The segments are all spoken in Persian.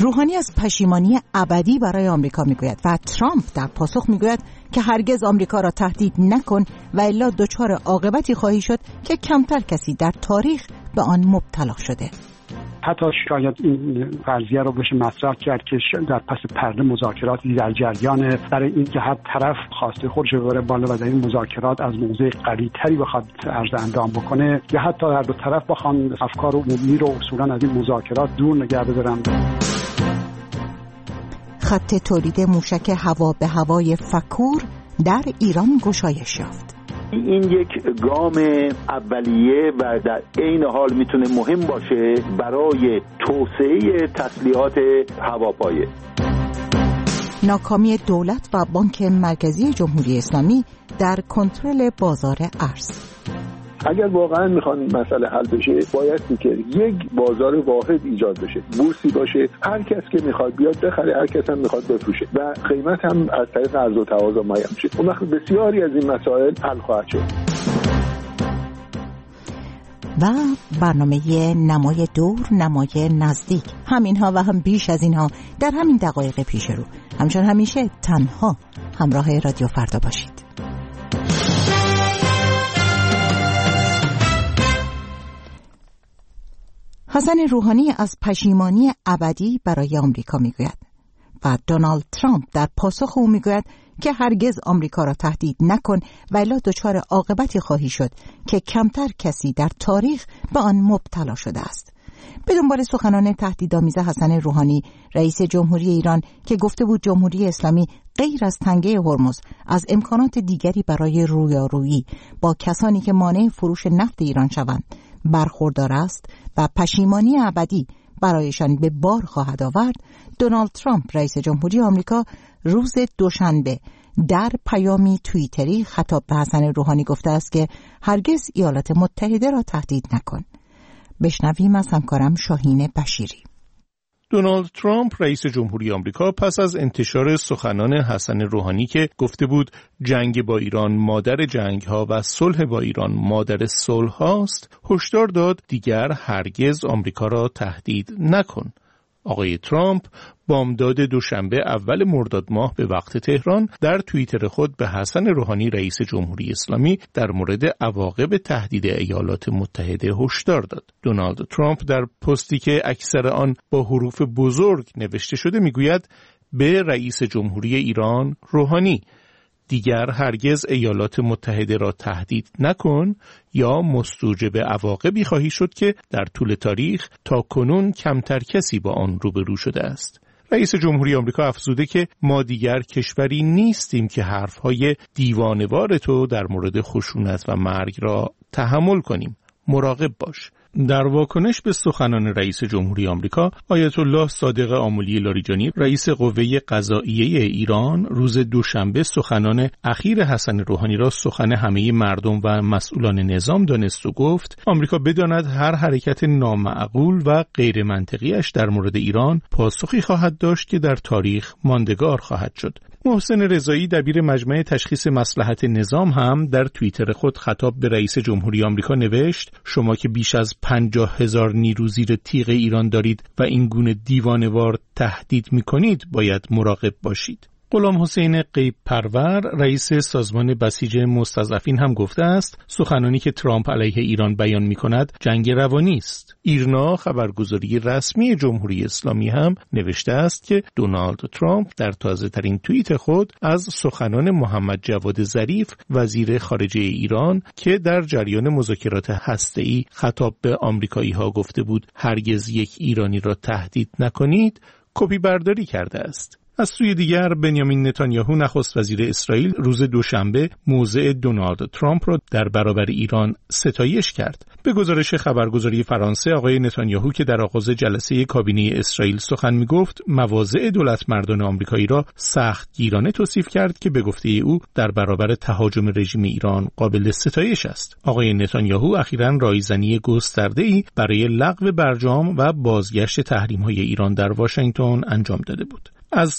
روحانی از پشیمانی ابدی برای آمریکا میگوید و ترامپ در پاسخ میگوید که هرگز آمریکا را تهدید نکن و الا دچار عاقبتی خواهی شد که کمتر کسی در تاریخ به آن مبتلا شده. حتی شاید این فرضیه رو بشه مطرح کرد که در پس پرده مذاکراتی در جریان برای اینکه هر طرف خواسته خودش رو ببره بالا و در این مذاکرات از موضع قوی‌تری بخواد عرض اندام بکنه یا حتی هر دو طرف بخوان افکار عمومی رو اصولاً از این مذاکرات دور نگه بدارن. خط تولید موشک هوا به هوای فکور در ایران گشایش یافت. این یک گام اولیه و در عین حال میتونه مهم باشه برای توسعه تسلیحات هواپایه. ناکامی دولت و بانک مرکزی جمهوری اسلامی در کنترل بازار ارز. اگر واقعا میخوان مسئله حل بشه باید که یک بازار واحد ایجاد بشه، بورسی باشه، هر کس که میخواد بیاد بخره، هر کس هم میخواد بفروشه و قیمت هم از طریق عرضه و تقاضا معین شه. اون وقت بسیاری از این مسائل حل خواهد شد. و برنامه نمای دور، نمای نزدیک، همینها و هم بیش از اینها در همین دقایق پیش رو. همچون همیشه تنها همراه رادیو فردا باشید. حسن روحانی از پشیمانی ابدی برای آمریکا میگوید و دونالد ترامپ در پاسخ او میگوید که هرگز آمریکا را تهدید نکن و الا دچار عاقبتی خواهی شد که کمتر کسی در تاریخ به آن مبتلا شده است. به دنبال سخنان تهدیدآمیز حسن روحانی رئیس جمهوری ایران که گفته بود جمهوری اسلامی غیر از تنگه هرمز از امکانات دیگری برای رویارویی با کسانی که مانع فروش نفت ایران شوند برخوردار است و پشیمانی ابدی برایشان به بار خواهد آورد، دونالد ترامپ رئیس جمهوری آمریکا روز دوشنبه در پیامی توییتری خطاب به حسن روحانی گفته است که هرگز ایالات متحده را تهدید نکن. بشنویم از همکارم شاهین بشیری. دونالد ترامپ رئیس جمهوری آمریکا پس از انتشار سخنان حسن روحانی که گفته بود جنگ با ایران مادر جنگ‌ها و صلح با ایران مادر صلح‌هاست، هشدار داد دیگر هرگز آمریکا را تهدید نکن. آقای ترامپ بامداد دوشنبه اول مرداد ماه به وقت تهران در توییتر خود به حسن روحانی رئیس جمهوری اسلامی در مورد عواقب تهدید ایالات متحده هشدار داد. دونالد ترامپ در پستی که اکثر آن با حروف بزرگ نوشته شده میگوید به رئیس جمهوری ایران روحانی دیگر هرگز ایالات متحده را تهدید نکن یا مستوجب عواقبی خواهی شد که در طول تاریخ تا کنون کمتر کسی با آن روبرو شده است. رئیس جمهوری آمریکا افزوده که ما دیگر کشوری نیستیم که حرفهای دیوانه‌وار تو در مورد خشونت و مرگ را تحمل کنیم. مراقب باش. در واکنش به سخنان رئیس جمهوری آمریکا، آیت الله صادق آملی لاریجانی رئیس قوه قضائیه ایران روز دوشنبه سخنان اخیر حسن روحانی را سخن همه مردم و مسئولان نظام دانست و گفت آمریکا بداند هر حرکت نامعقول و غیر منطقیش در مورد ایران پاسخی خواهد داشت که در تاریخ ماندگار خواهد شد. محسن رضایی دبیر مجمع تشخیص مصلحت نظام هم در توییتر خود خطاب به رئیس جمهوری آمریکا نوشت شما که بیش از 50,000 نیرو زیر تیغ ایران دارید و این گونه دیوانه‌وار تهدید می‌کنید باید مراقب باشید. غلام حسین غیب پرور رئیس سازمان بسیج مستضعفین هم گفته است سخنانی که ترامپ علیه ایران بیان می‌کند جنگ روانی است. ایرنا خبرگزاری رسمی جمهوری اسلامی هم نوشته است که دونالد ترامپ در تازه‌ترین توییت خود از سخنان محمد جواد ظریف وزیر خارجه ایران که در جریان مذاکرات هسته‌ای خطاب به آمریکایی‌ها گفته بود هرگز یک ایرانی را تهدید نکنید کپی برداری کرده است. از سوی دیگر بنیامین نتانیاهو نخست وزیر اسرائیل روز دوشنبه موضع دونالد ترامپ را در برابر ایران ستایش کرد. به گزارش خبرگزاری فرانسه آقای نتانیاهو که در آغاز جلسه کابینه اسرائیل سخن می‌گفت مواضع دولتمردان آمریکایی را سخت گیرانه توصیف کرد که به گفته او در برابر تهاجم رژیم ایران قابل ستایش است. آقای نتانیاهو اخیراً رایزنی گسترده‌ای برای لغو برجام و بازگشت تحریم‌های ایران در واشنگتن انجام داده بود. از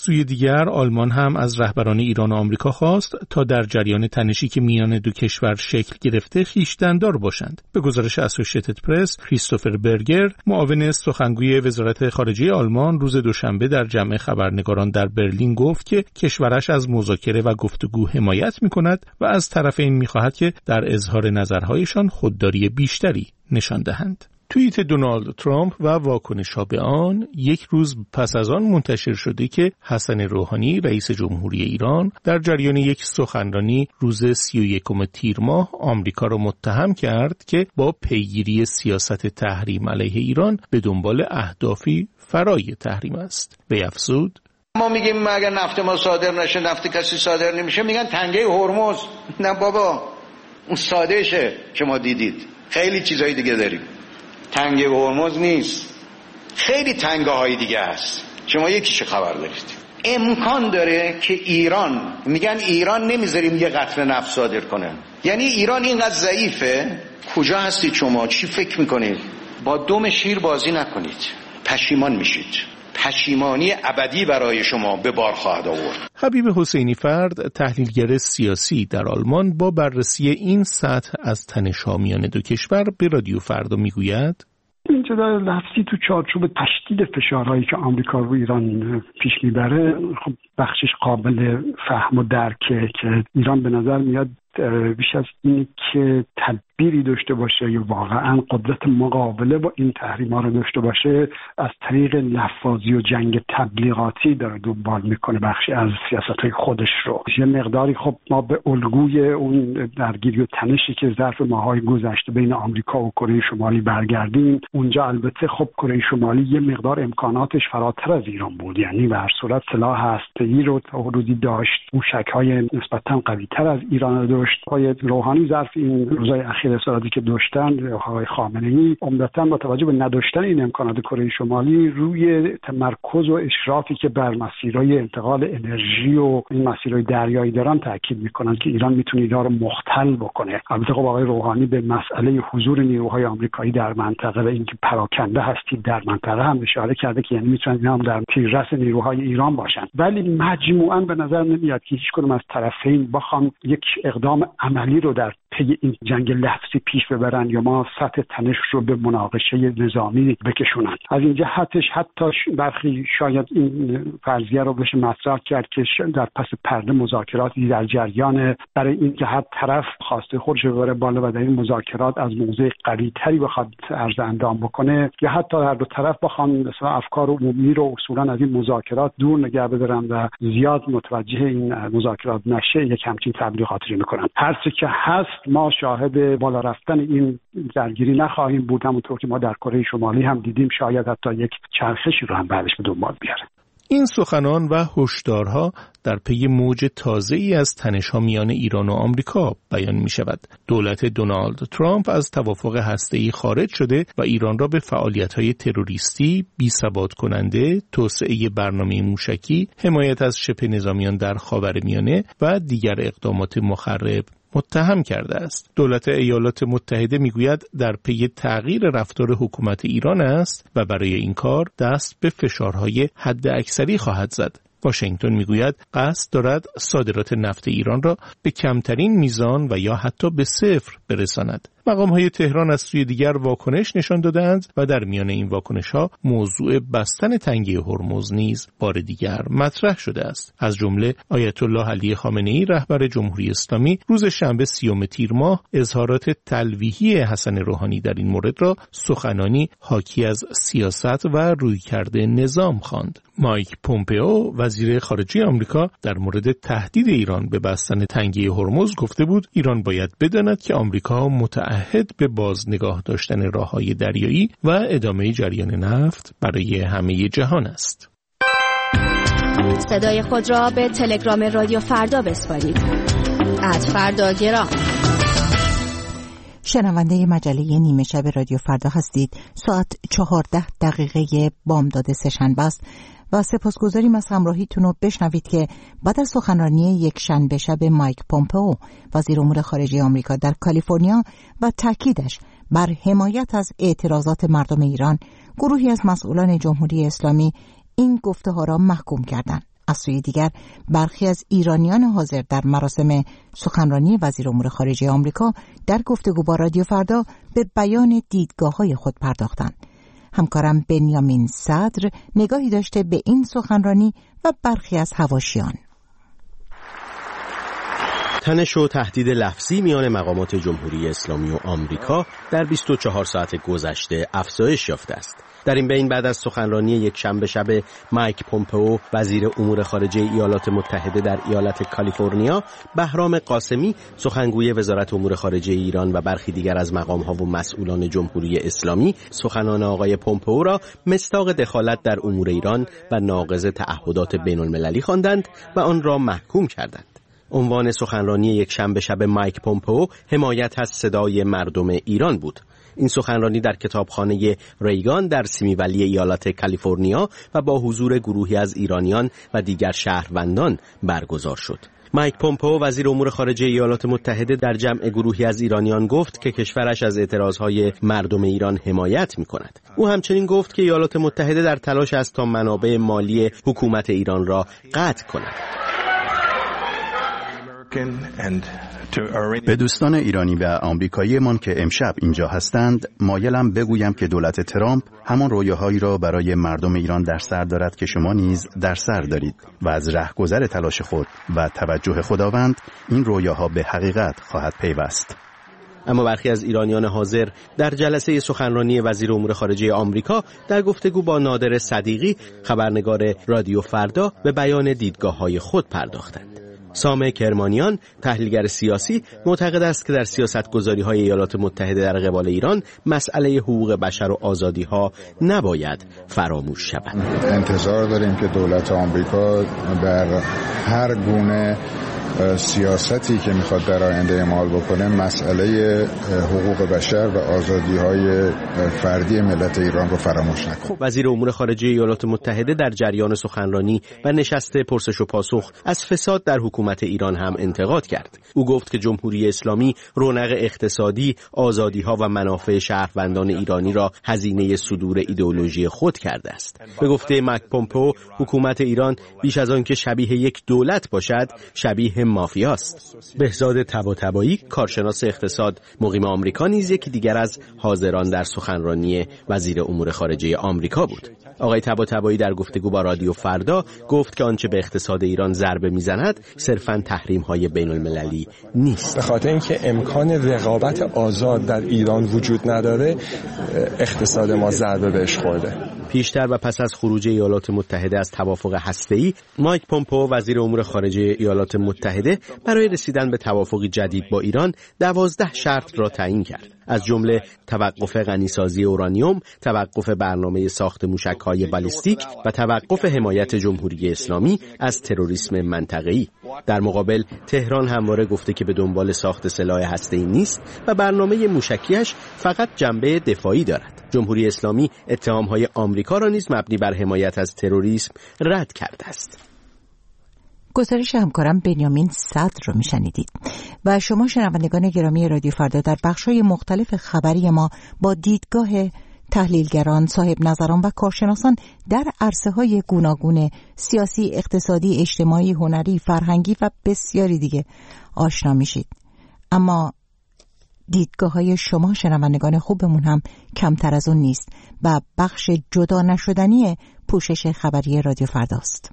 سوی دیگر آلمان هم از رهبران ایران و آمریکا خواست تا در جریان تنشی که میان دو کشور شکل گرفته خویشتن‌دار باشند. به گزارش اسوسییتد پرس، کریستوفر برگر، معاون سخنگوی وزارت خارجه آلمان، روز دوشنبه در جمع خبرنگاران در برلین گفت که کشورش از مذاکره و گفتگو حمایت می‌کند و از طرفین می‌خواهد که در اظهار نظرهایشان خودداری بیشتری نشان دهند. توییت دونالد ترامپ و واکنش‌ها به آن یک روز پس از آن منتشر شده که حسن روحانی رئیس جمهوری ایران در جریان یک سخنرانی روز 31 تیر ماه آمریکا را متهم کرد که با پیگیری سیاست تحریم علیه ایران به دنبال اهدافی فرای تحریم است. وی افزود: ما میگیم اگر نفت ما صادر نشه، نفت کسی صادر نمیشه، میگن تنگه هرمز. نه بابا، اون ساده شه که ما دیدید. خیلی چیزای دیگه داریم. تنگه هرمز نیست، خیلی تنگه های دیگه هست. شما یکیش خبر دارید. امکان داره که ایران، میگن ایران نمیذاریم یه قطره نفت صادر کنه. یعنی ایران اینقدر ضعیفه. کجا هستید شما؟ چی فکر میکنید؟ با دم شیر بازی نکنید، پشیمان میشید. پشیمانی ابدی برای شما به بار خواهد آورد. حبیب حسینی فرد، تحلیلگر سیاسی در آلمان، با بررسی این سطح از تنش‌ها میان دو کشور به رادیو فردا میگوید: این جدال لفظی تو چارچوب تشدید فشارهایی که آمریکا رو ایران پیش میبره خب بخشش قابل فهم و درکه که ایران به نظر میاد بیش از اینی که تدبیری داشته باشه یا واقعا قدرت مقابله با این تحریم‌ها رو داشته باشه، از طریق لفاظی و جنگ تبلیغاتی داره دنبال میکنه بخشی از سیاست‌های خودش رو. یه مقداری خب ما به الگوی اون درگیری و تنشی که ظرف ماهای گذشته بین آمریکا و کره شمالی برگردیم، اونجا البته خب کره شمالی یه مقدار امکاناتش فراتر از ایران بود، یعنی به هر صورت سلاح هسته‌ای رو تا حدودی داشت، موشک‌های نسبتاً قوی‌تر از ایران داشت. آقای روحانی ظرف این روزهای اخیر اصلاحاتی که داشتن، آقای خامنه‌ای، عمدتاً با توجه به نداشتن این امکانات کره شمالی روی تمرکز و اشرافی که بر مسیرهای انتقال انرژی و این مسیرهای دریایی دارن تاکید میکنن که ایران میتونه اینا رو مختل بکنه. البته خب آقای روحانی به مسئله حضور نیروهای آمریکایی در منطقه و اینکه پراکنده هستید در منطقه هم اشاره کرده که یعنی میتونن اینا هم در تیررس نیروهای ایران باشن. ولی مجموعاً به نظر نمیاد که هیچ کدوم از طرفین بخوان یک اقدام عملی رو در پی این جنگ لفظی پیش ببرن یا ما سطح تنش رو به مناقشه نظامی بکشونن. از این جهتش حتی برخی شاید این فرضیه رو بشه مطرح کرد که در پس پرده مذاکراتی در جریان برای این که هر طرف خواسته خودش رو ببره بالا و در این مذاکرات از موضع قوی‌تری بخواد عرض اندام بکنه یا حتی هر دو طرف بخوان مثلا افکار عمومی رو اصولا از این مذاکرات دور نگه بدارن و زیاد متوجه این مذاکرات نشه، یک همچین تبلیغاتی رو میکنن. هر چه که هست ما شاهد بالا رفتن این درگیری نخواهیم بود، همونطور که ما در کره شمالی هم دیدیم شاید حتی یک چرخشی رو هم بعدش به دنبال بیاره. این سخنان و هشدارها در پی موج تازه‌ای از تنش‌ها میان ایران و آمریکا بیان می‌شود. دولت دونالد ترامپ از توافق هسته‌ای خارج شده و ایران را به فعالیت‌های تروریستی، بی‌ثبات کننده، توسعه برنامه موشکی، حمایت از شبه نظامیان در خاورمیانه و دیگر اقدامات مخرب متهم کرده است. دولت ایالات متحده میگوید در پی تغییر رفتار حکومت ایران است و برای این کار دست به فشارهای حداکثری خواهد زد. واشنگتن میگوید قصد دارد صادرات نفت ایران را به کمترین میزان و یا حتی به صفر برساند. مقام‌های تهران از سوی دیگر واکنش نشان دادند و در میان این واکنش‌ها موضوع بستن تنگه هرمز نیز بار دیگر مطرح شده است. از جمله آیت الله علی خامنه‌ای رهبر جمهوری اسلامی روز شنبه 30 تیر ماه اظهارات تلویحی حسن روحانی در این مورد را سخنانی حاکی از سیاست و رویکرد نظام خواند. مایک پومپئو وزیر خارجه آمریکا در مورد تهدید ایران به بستن تنگه هرمز گفته بود ایران باید بداند که آمریکا متعهد به باز نگاه داشتن راه‌های دریایی و ادامه جریان نفت برای همه جهان است. صدای خود را به تلگرام رادیو فردا بسپارید. @فرداگرام. شنونده مجله نیمه شب رادیو فردا هستید. ساعت 14 بامداد سه‌شنبه است و سپاسگزاریم از همراهیتون رو. بشنوید که بعد از سخنرانی یک شنبه شب مایک پومپئو وزیر امور خارجه آمریکا در کالیفرنیا و تاکیدش بر حمایت از اعتراضات مردم ایران، گروهی از مسئولان جمهوری اسلامی این گفته‌ها را محکوم کردند. از سوی دیگر برخی از ایرانیان حاضر در مراسم سخنرانی وزیر امور خارجه آمریکا در گفتگو با رادیو فردا به بیان دیدگاه‌های خود پرداختند. همکارم بنیامین صدر نگاهی داشته به این سخنرانی و برخی از حواشیان. تنش و تهدید لفظی میان مقامات جمهوری اسلامی و آمریکا در 24 ساعت گذشته افزایش یافته است. در این بین بعد از سخنرانی یک شنبه شب مایک پومپئو وزیر امور خارجه ایالات متحده در ایالت کالیفرنیا، بهرام قاسمی سخنگوی وزارت امور خارجه ایران و برخی دیگر از مقام‌ها و مسئولان جمهوری اسلامی سخنان آقای پومپئو را مصداق دخالت در امور ایران و ناقض تعهدات بین‌المللی خواندند و آن را محکوم کردند. عنوان سخنرانی یک شنبه شب مایک پومپئو حمایت از صدای مردم ایران بود. این سخنرانی در کتابخانه ریگان در سیمی ولی ایالت کالیفرنیا و با حضور گروهی از ایرانیان و دیگر شهروندان برگزار شد. مایک پومپئو وزیر امور خارجه ایالات متحده در جمع گروهی از ایرانیان گفت که کشورش از اعتراضهای مردم ایران حمایت می‌کند. او همچنین گفت که ایالات متحده در تلاش است تا منابع مالی حکومت ایران را قطع کند. به دوستان ایرانی و آمریکایی من که امشب اینجا هستند مایلم بگویم که دولت ترامپ همان رویاهایی را برای مردم ایران در سر دارد که شما نیز در سر دارید و از رهگذر تلاش خود و توجه خداوند این رویاها به حقیقت خواهد پیوست. اما برخی از ایرانیان حاضر در جلسه سخنرانی وزیر امور خارجه آمریکا در گفتگو با نادر صدیقی خبرنگار رادیو فردا به بیان دیدگاه‌های خود پرداختند. سامع کرمانیان تحلیلگر سیاسی معتقد است که در سیاستگذاری‌های ایالات متحده در قبال ایران مسئله حقوق بشر و آزادی‌ها نباید فراموش شود. انتظار داریم که دولت آمریکا در هر گونه سیاستی که میخواد در آینده اعمال بکنه مسئله حقوق بشر و آزادی‌های فردی ملت ایران رو فراموش نکنه. وزیر امور خارجه ایالات متحده در جریان سخنرانی و نشست پرسش و پاسخ از فساد در حکومت ایران هم انتقاد کرد. او گفت که جمهوری اسلامی رونق اقتصادی، آزادی‌ها و منافع شهروندان ایرانی را هزینه صدور ایدئولوژی خود کرده است. به گفته مایک پومپئو حکومت ایران بیش از آن که شبیه یک دولت باشد، شبیه مافیاست. بهزاد طباطبایی کارشناس اقتصاد مقیم آمریکا نیز یکی دیگر از حاضران در سخنرانی وزیر امور خارجه آمریکا بود. آقای طباطبایی در گفتگو با رادیو فردا گفت که آنچه به اقتصاد ایران ضربه میزند صرفاً تحریم‌های بین‌المللی نیست. به خاطر اینکه امکان رقابت آزاد در ایران وجود نداره، اقتصاد ما ضربه بهش خورده. پیشتر و پس از خروج ایالات متحده از توافق هسته‌ای، مایک پومپئو وزیر امور خارجه ایالات متحده برای رسیدن به توافقی جدید با ایران 12 شرط را تعیین کرد. از جمله توقف غنیسازی اورانیوم، توقف برنامه ساخت موشک‌های بالستیک و توقف حمایت جمهوری اسلامی از تروریسم منطقه‌ای. در مقابل تهران همواره گفته که به دنبال ساخت سلاح هسته‌ای نیست و برنامه موشکیش فقط جنبه دفاعی دارد. جمهوری اسلامی اتهام‌های آمریکا را نیز مبنی بر حمایت از تروریسم رد کرده است. گزارش همکارم بنیامین صدر رو میشنیدید و شما شنوندگان گرامی رادیو فردا در بخش‌های مختلف خبری ما با دیدگاه تحلیلگران، صاحب نظران و کارشناسان در عرصه‌های گوناگون سیاسی، اقتصادی، اجتماعی، هنری، فرهنگی و بسیاری دیگه آشنا میشید. اما دیدگاه‌های شما شنوندگان خوبمون هم کمتر از اون نیست و بخش جدا نشدنی پوشش خبری رادیو فرداست.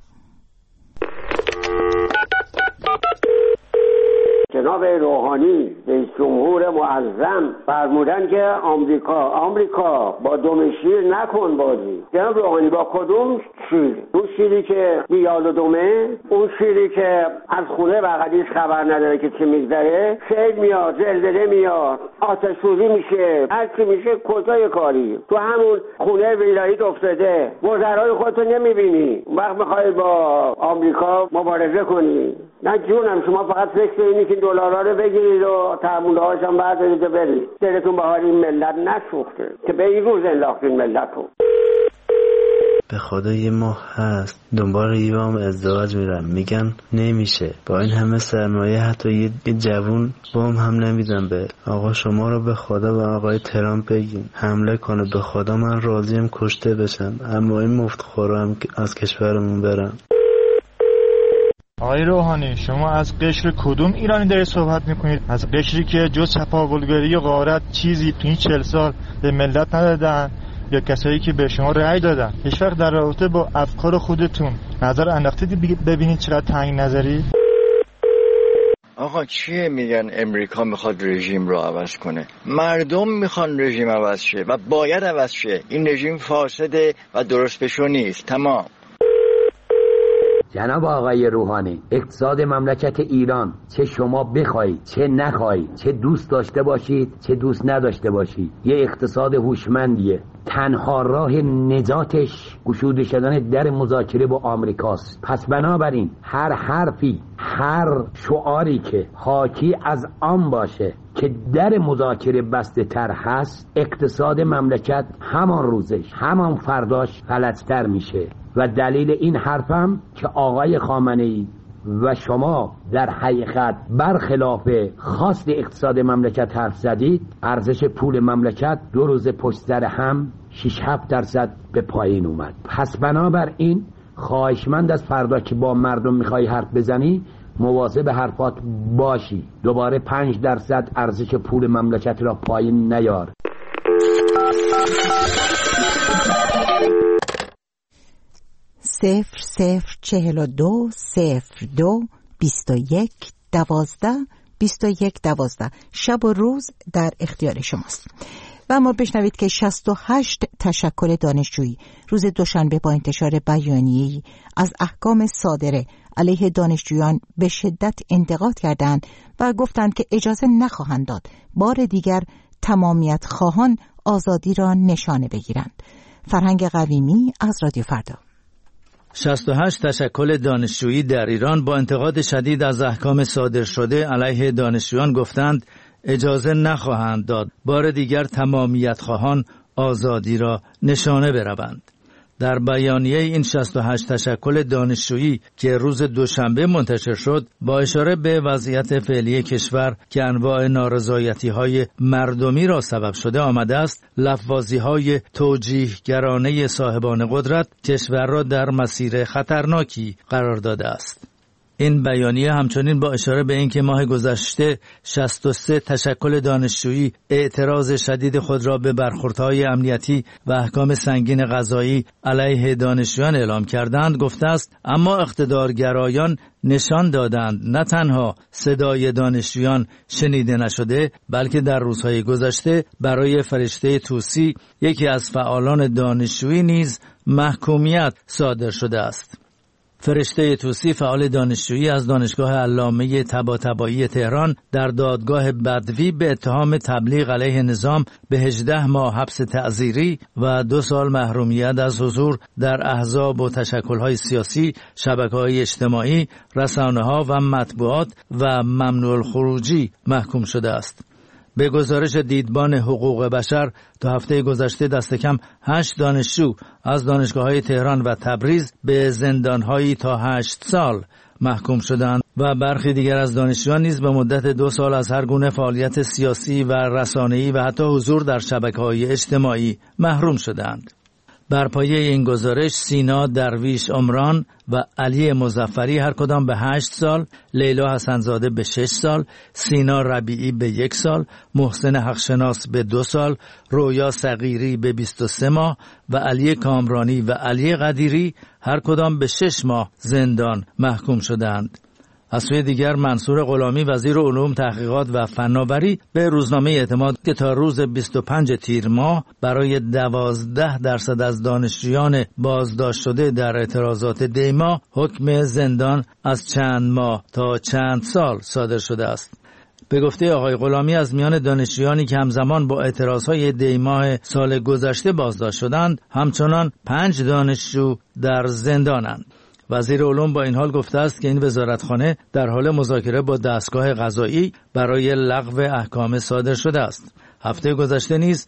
جناب روحانی رئیس جمهور معظم فرمودن که آمریکا با دم شیر نکن بازی. جناب روحانی با کدوم شیر؟ اون شیری که بیال و دمه، اون شیری که از خونه بغلیش خبر نداره که چی میگذره، سیل میاد، زلزله میاد، آتش سوزی میشه، هر چی میشه کجای کاری؟ تو همون خونه ویلاییت افتاده، وزرای خودتو نمیبینی، وقت میخوای با آمریکا مبارزه کنی. نه جونم، شما فقط فکر اینی که دلارا رو بگیرید و تعاملهاش هم بردارید و برید. دلتون بهار این ملت نسوخته که به این روز انداختین ملت رو. به خدا یه ماه هست دنبال ریوام ازدواج میرم، میگن نمیشه. با این همه سرمایه حتی یه جوون بام هم نمیدن به آقا. شما رو به خدا و آقای ترامپ بگین حمله کنه. به خدا من راضیم کشته بشم، اما این مفتخورا هم از کشورمون برم. آقای روحانی، شما از قشر کدوم ایرانی دارید صحبت میکنید؟ از قشری که جز چپاولگری و غارت چیزی تو این 40 سال به ملت ندادن، یا کسایی که به شما رأی دادن؟ هیچ وقت در رابطه با افکار خودتون نظر انداختید ببینید چرا تنگ نظری؟ آقا چیه میگن امریکا میخواد رژیم رو عوض کنه؟ مردم میخوان رژیم عوض شه و باید عوض شه. این رژیم فاسده و درست بشو نیست. تمام. جناب آقای روحانی، اقتصاد مملکت ایران چه شما بخواید چه نخواید، چه دوست داشته باشید چه دوست نداشته باشید، یه اقتصاد هوشمندیه. تنها راه نجاتش گشوده شدن در مذاکره با آمریکاست. پس بنابراین هر حرفی، هر شعاری که حاکی از آن باشه که در مذاکره بسته تر هست، اقتصاد مملکت همان روزش همان فرداش غلط‌تر میشه. و دلیل این حرفم که آقای خامنه‌ای و شما در حقیقت برخلاف خواست اقتصاد مملکت حرف زدید، ارزش پول مملکت 2 روز پشت سر هم 6-7% به پایین اومد. پس بنابراین خواهشمند از فردا که با مردم میخوای حرف بزنی مواظب حرفات باشی، دوباره 5% ارزش پول مملکت را پایین نیار. 002022112 شب و روز در اختیار شماست. و اما بشنوید که 68 تشکل دانشجویی روز دوشنبه با انتشار بیانیه‌ای از احکام صادره علیه دانشجویان به شدت انتقاد کردند و گفتند که اجازه نخواهند داد بار دیگر تمامیت خواهان آزادی را نشانه بگیرند. فرهنگ قویمی از رادیو فردا. 68 تشکل دانشجویی در ایران با انتقاد شدید از احکام صادر شده علیه دانشجویان گفتند اجازه نخواهند داد بار دیگر تمامیت خواهان آزادی را نشانه بروند. در بیانیه این 68 تشکل دانشجویی که روز دوشنبه منتشر شد، با اشاره به وضعیت فعلی کشور که انواع نارضایتی‌های مردمی را سبب شده آمده است، لفظی‌های توجیهگرانه صاحبان قدرت کشور را در مسیر خطرناکی قرار داده است. این بیانیه همچنین با اشاره به اینکه ماه گذشته 63 تشکل دانشجویی اعتراض شدید خود را به برخوردهای امنیتی و احکام سنگین قضایی علیه دانشجویان اعلام کردند گفته است اما اقتدارگرایان نشان دادند نه تنها صدای دانشجویان شنیده نشده، بلکه در روزهای گذشته برای فرشته طوسی یکی از فعالان دانشجویی نیز محکومیت صادر شده است. فرشته طوسی فعال دانشجویی از دانشگاه علامه طباطبایی تهران در دادگاه بدوی به اتهام تبلیغ علیه نظام به 18 ماه حبس تعزیری و 2 سال محرومیت از حضور در احزاب و تشکل‌های سیاسی، شبکه‌های اجتماعی، رسانه‌ها و مطبوعات و ممنوع الخروجی محکوم شده است. به گزارش دیدبان حقوق بشر تا هفته گذشته دست کم 8 دانشجو از دانشگاه‌های تهران و تبریز به زندان‌هایی تا 8 سال محکوم شدند و برخی دیگر از دانشجویان نیز به مدت 2 سال از هر گونه فعالیت سیاسی و رسانه‌ای و حتی حضور در شبکه‌های اجتماعی محروم شدند. بر پایه این گزارش سینا درویش عمران و علی مظفری هر کدام به 8 سال، لیلا حسنزاده به 6 سال، سینا ربیعی به 1 سال، محسن حقشناس به 2 سال، رویا صغیری به 23 ماه و علی کامرانی و علی قدیری هر کدام به 6 ماه زندان محکوم شدند. از سوی دیگر منصور غلامی وزیر علوم، تحقیقات و فناوری به روزنامه اعتماد که تا روز 25 تیر ماه برای 12% از دانشجویان بازداشت شده در اعتراضات دیما حکم زندان از چند ماه تا چند سال صادر شده است. به گفته آقای غلامی از میان دانشجویانی که همزمان با اعتراضهای دیماه سال گذشته بازداشت شدند، همچنان 5 دانشجو در زندانند. وزیر علوم با این حال گفته است که این وزارتخانه در حال مذاکره با دستگاه قضایی برای لغو احکام صادر شده است. هفته گذشته نیز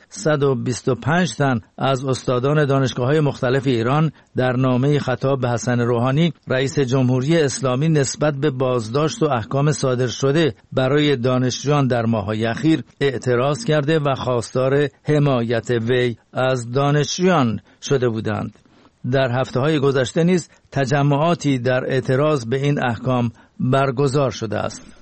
125 تن از استادان دانشگاه‌های مختلف ایران در نامه خطاب به حسن روحانی رئیس جمهوری اسلامی نسبت به بازداشت و احکام صادر شده برای دانشجویان در ماه‌های اخیر اعتراض کرده و خواستار حمایت وی از دانشجویان شده بودند. در هفته‌های گذشته نیز تجمعاتی در اعتراض به این احکام برگزار شده است.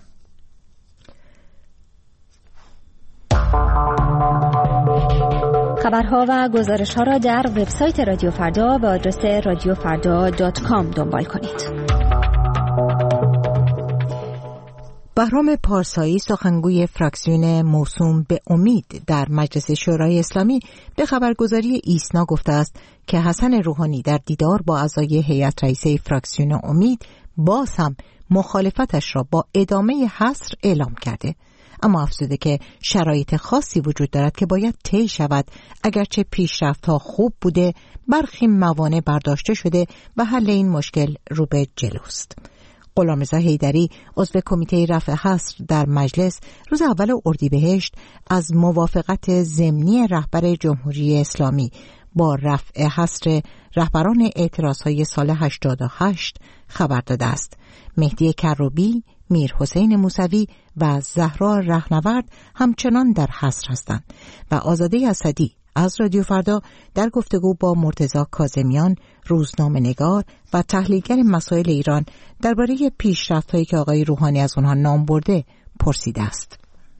خبرها و گزارش‌ها را در وبسایت رادیو فردا با آدرس radiofarda.com دنبال کنید. بهرام پارسایی، سخنگوی فراکسیون موسوم به امید در مجلس شورای اسلامی، به خبرگزاری ایسنا گفته است که حسن روحانی در دیدار با اعضای هیئت رئیسه فراکسیون امید باز هم مخالفتش را با ادامه حصر اعلام کرده، اما افزوده که شرایط خاصی وجود دارد که باید طی شود. اگرچه پیشرفت‌ها خوب بوده، برخی موانع برداشته شده و حل این مشکل رو به جلوست. غلامرضا حیدری، عضو کمیته رفع حصر در مجلس، روز اول اردیبهشت از موافقت ضمنی رهبر جمهوری اسلامی با رفع حصر رهبران اعتراضهای سال 88 خبر داده است. مهدی کروبی، میر حسین موسوی و زهرا رهنورد همچنان در حصر هستند و آزاده اسدی از رادیو فردا در گفتگو با مرتضی کاظمیان، روزنامه‌نگار و تحلیلگر مسائل ایران درباره پیشرفت‌هایی که آقای روحانی از آنها نام برده پرسیده است.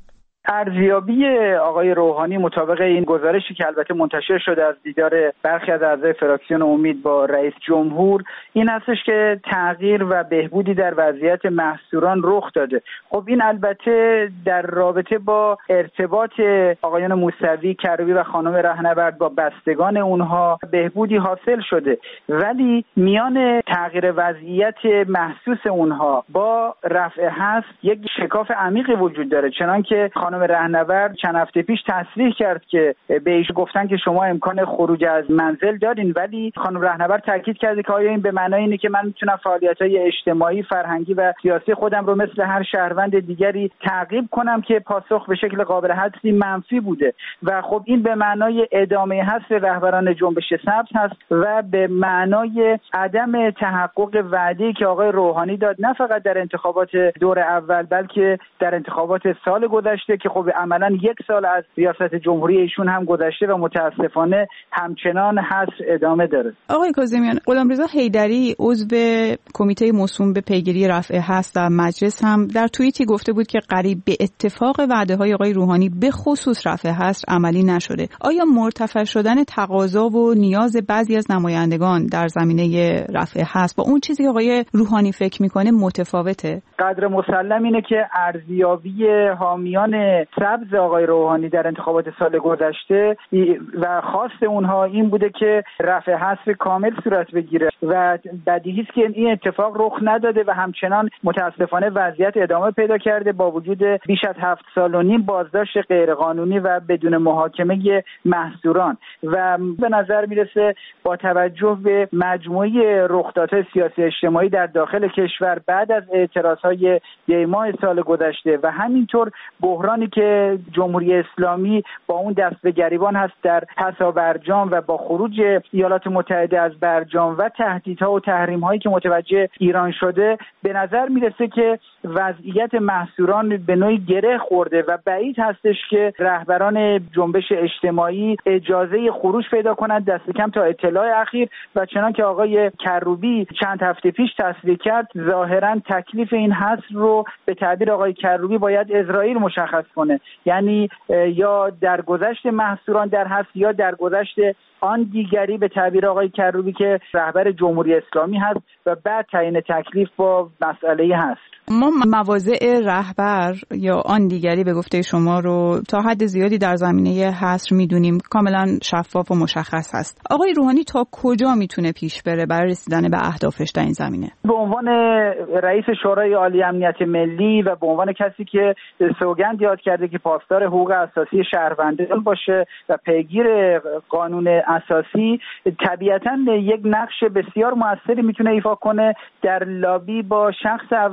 ارزیابی آقای روحانی مطابق این گزارشی که البته منتشر شده از دیدار برخی از اعضای فراکسیون امید با رئیس جمهور این هستش که تغییر و بهبودی در وضعیت محصوران رخ داده. خب این البته در رابطه با ارتباط آقایان موسوی، کروبی و خانم رهنورد با بستگان اونها بهبودی حاصل شده، ولی میان تغییر وضعیت محسوس اونها با رفع حصر یک شکاف عمیقی وجود داره، چنانکه خانم رهنورد چند هفته پیش تصریح کرد که به ایش گفتن که شما امکان خروج از منزل دارین، ولی خانم رهنورد تاکید کرده که آیا این به معنای اینه که من میتونم فعالیت‌های اجتماعی، فرهنگی و سیاسی خودم رو مثل هر شهروند دیگری تعقیب کنم، که پاسخ به شکل قابل حدسی منفی بوده و خب این به معنای ادامه حصر رهبران جنبش سبز هست و به معنای عدم تحقق وعده‌ای که آقای روحانی داد، نه فقط در انتخابات دور اول بلکه در انتخابات سال گذشته که خب عملاً یک سال از ریاست جمهوری ایشون هم گذشته و متاسفانه همچنان حصر ادامه داره. آقای کاظمیان، غلامرضا حیدری عضو کمیته موسوم به پیگیری رفع حصر در مجلس هم در توییتی گفته بود که قریب به اتفاق وعده‌های آقای روحانی به خصوص رفع حصر عملی نشده. آیا مرتفع شدن تقاضا و نیاز بعضی از نمایندگان در زمینه رفع حصر با اون چیزی که آقای روحانی فکر میکنه متفاوته؟ قدر مسلم اینه که ارزیابی حامیان سبز آقای روحانی در انتخابات سال گذشته و خواست اونها این بوده که رفع حصر کامل صورت بگیره و بدیهی است که این اتفاق رخ نداده و همچنان متاسفانه وضعیت ادامه پیدا کرده با وجود بیش از 7 سال و نیم بازداشت غیرقانونی و بدون محاکمه محصوران. و به نظر میرسه با توجه به مجموعه رخدادهای سیاسی اجتماعی در داخل کشور بعد از اعتراضهای دی‌ماه سال گذشته و همینطور بحرانی که جمهوری اسلامی با اون دست به گریبان هست در پسا برجام و با خروج ایالات متحده از برجام و تهدیدها و تحریم‌هایی که متوجه ایران شده، به نظر میرسه که وضعیت محصوران به نوعی گره خورده و بعید هستش که رهبران جنبش اجتماعی اجازه خروج پیدا کنند، دست کم تا اطلاع اخیر. و چنان که آقای کروبی چند هفته پیش تصریح کرد، ظاهراً تکلیف این حصر رو به تعبیر آقای کروبی باید اسرائیل مشخص کنه، یعنی یا درگذشت محصوران در حصر یا درگذشت آن دیگری به تعبیر آقای کروبی که رهبر جمهوری اسلامی هست و بعد تعیین تکلیف با مسئله هست. ما مواضع رهبر یا آن دیگری به گفته شما رو تا حد زیادی در زمینه حصر میدونیم، کاملا شفاف و مشخص هست. آقای روحانی تا کجا میتونه پیش بره برای رسیدن به اهدافش در این زمینه؟ به عنوان رئیس شورای عالی امنیت ملی و به عنوان کسی که سوگند یاد کرده که پاسدار حقوق اساسی شهروندان باشه و پیگیر قانون اساسی، طبیعتاً یک نقش بسیار موثری میتونه ایفا کنه در لابی با شخص اول نظام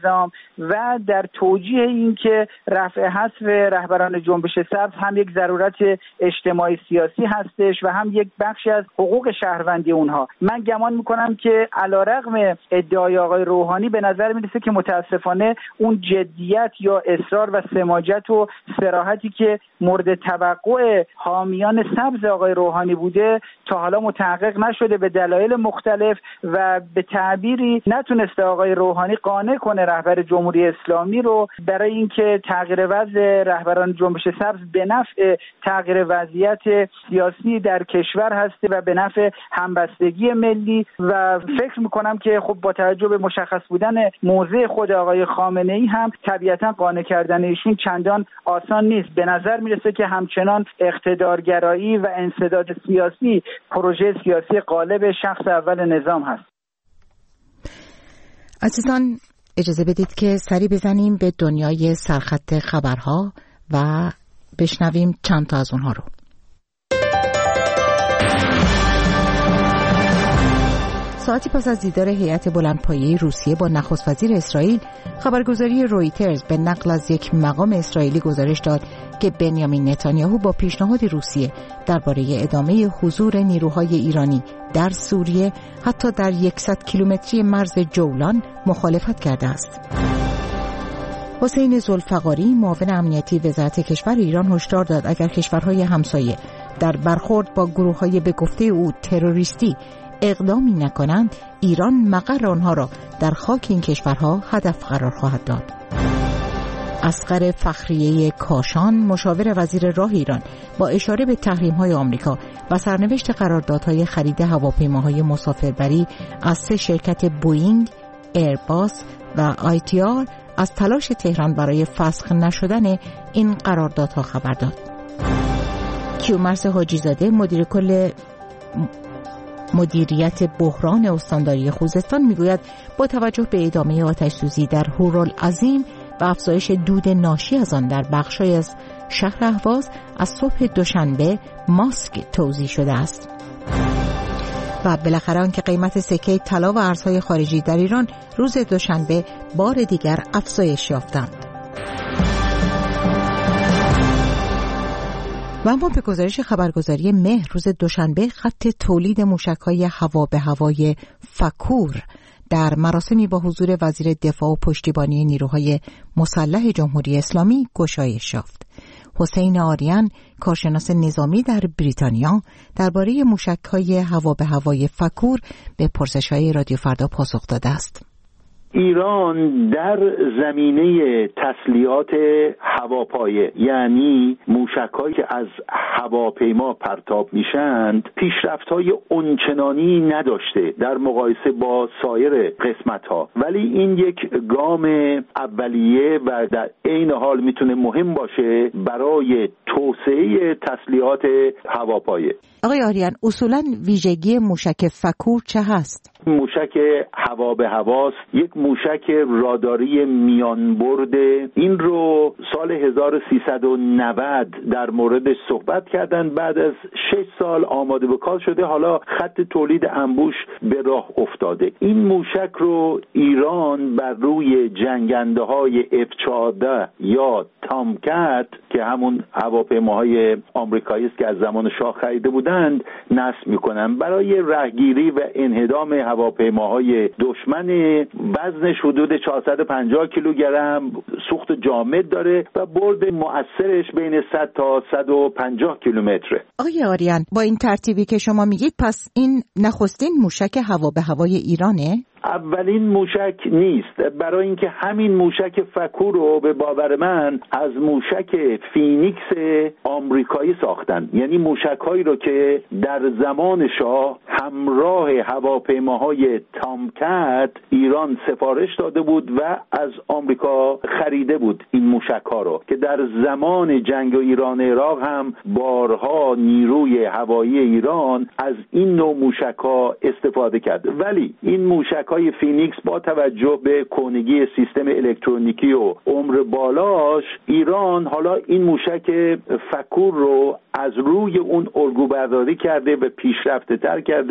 نظام و در توجیه این که رفع حذف رهبران جنبش سبز هم یک ضرورت اجتماعی سیاسی هستش و هم یک بخشی از حقوق شهروندی اونها. من گمان میکنم که علیرغم ادعای آقای روحانی به نظر میرسه که متاسفانه اون جدیت یا اصرار و سماجت و صراحتی که مورد توقع حامیان سبز آقای روحانی بوده تا حالا متحقق نشده به دلایل مختلف و به تعبیری نتونسته آقای روحانی قانع کنه رهبر جمهوری اسلامی رو برای اینکه تغییر وضع رهبران جنبش سبز به نفع تغییر وضعیت سیاسی در کشور هسته و به نفع همبستگی ملی و فکر میکنم که خب با توجه به مشخص بودن موضع خود آقای خامنه‌ای هم طبیعتا قانع کردن ایشون چندان آسان نیست. به نظر میرسه که همچنان اقتدارگرایی و انسداد سیاسی پروژه سیاسی غالب شخص اول نظام هست. عزیزان اجازه بدید که سری بزنیم به دنیای سرخط خبرها و بشنویم چند تا از اونها رو. ساعتی پس از دیدار هیئت بلندپایه روسیه با نخست وزیر اسرائیل، خبرگزاری رویترز به نقل از یک مقام اسرائیلی گزارش داد که بنیامین نتانیاهو با پیشنهاد روسیه درباره ادامه حضور نیروهای ایرانی در سوریه حتی در 100 کیلومتری مرز جولان مخالفت کرده است. حسین ذوالفقاری معاون امنیتی وزارت کشور ایران هشدار داد اگر کشورهای همسایه در برخورد با گروه‌های به گفته او تروریستی اقدامی نکنند، ایران مقر آنها را در خاک این کشورها هدف قرار خواهد داد. اصغر فخریه کاشان مشاور وزیر راه ایران با اشاره به تحریم‌های آمریکا و سرنوشت قراردادهای خرید هواپیماهای مسافربری از 3 شرکت بوئینگ، ایرباس و ITR از تلاش تهران برای فسخ نشدن این قراردادها خبر داد. کیومرث حاجیزاده مدیر کل مدیریت بحران استانداری خوزستان میگوید با توجه به ادامه آتش‌سوزی در هورالعظیم و افزایش دود ناشی از آن در بخش‌های از شهر اهواز از صبح دوشنبه ماسک توزیع شده است. و بالاخره آنکه قیمت سکه طلا و ارزهای خارجی در ایران روز دوشنبه بار دیگر افزایش یافتند. و اما به گزارش خبرگزاری مهر روز دوشنبه خط تولید موشک‌های هوا به هوای فکور در مراسمی با حضور وزیر دفاع و پشتیبانی نیروهای مسلح جمهوری اسلامی گشایش یافت. حسین آریان کارشناس نظامی در بریتانیا درباره موشک‌های هوا به هوای فکور به پرسش‌های رادیو فردا پاسخ داده است. ایران در زمینه تسلیحات هواپایه، یعنی موشک‌هایی که از هواپیما پرتاب میشند، پیشرفت‌های اونچنانی نداشته در مقایسه با سایر قسمت‌ها، ولی این یک گام اولیه و در عین حال میتونه مهم باشه برای توسعه تسلیحات هواپایه. آقای آریان، اصولاً ویژگی موشک فکور چه هست؟ موشک هوا به هواست، یک موشک راداری میان برده. این رو سال 1390 در موردش صحبت کردن، بعد از 6 سال آماده به کار شده، حالا خط تولید انبوش به راه افتاده. این موشک رو ایران بر روی جنگنده‌های F-14 یا تامکت که همون هواپیماهای آمریکایی است که از زمان شاه خریده بودند نصب میکنن. برای رهگیری و انهدام هواپیماهای دشمن، وزنش حدود 450 کیلوگرم، سوخت جامد داره و برد مؤثرش بین 100 تا 150 کیلومتره. آقای آریان، با این ترتیبی که شما میگید پس این نخستین موشک هوا به هوای ایرانه؟ اولین موشک نیست، برای اینکه همین موشک فکور رو به باور من از موشک فینیکس آمریکایی ساختن، یعنی موشک‌هایی رو که در زمان شاه همراه هواپیماهای تامکت ایران سفارش داده بود و از آمریکا خریده بود این موشک‌ها رو، که در زمان جنگ ایران عراق هم بارها نیروی هوایی ایران از این نوع موشک‌ها استفاده کرد. ولی این موشک‌های فینیکس با توجه به کهنگی سیستم الکترونیکی و عمر بالاش، ایران حالا این موشک فکور رو از روی اون الگو برداری کرده و پیشرفته تر کرده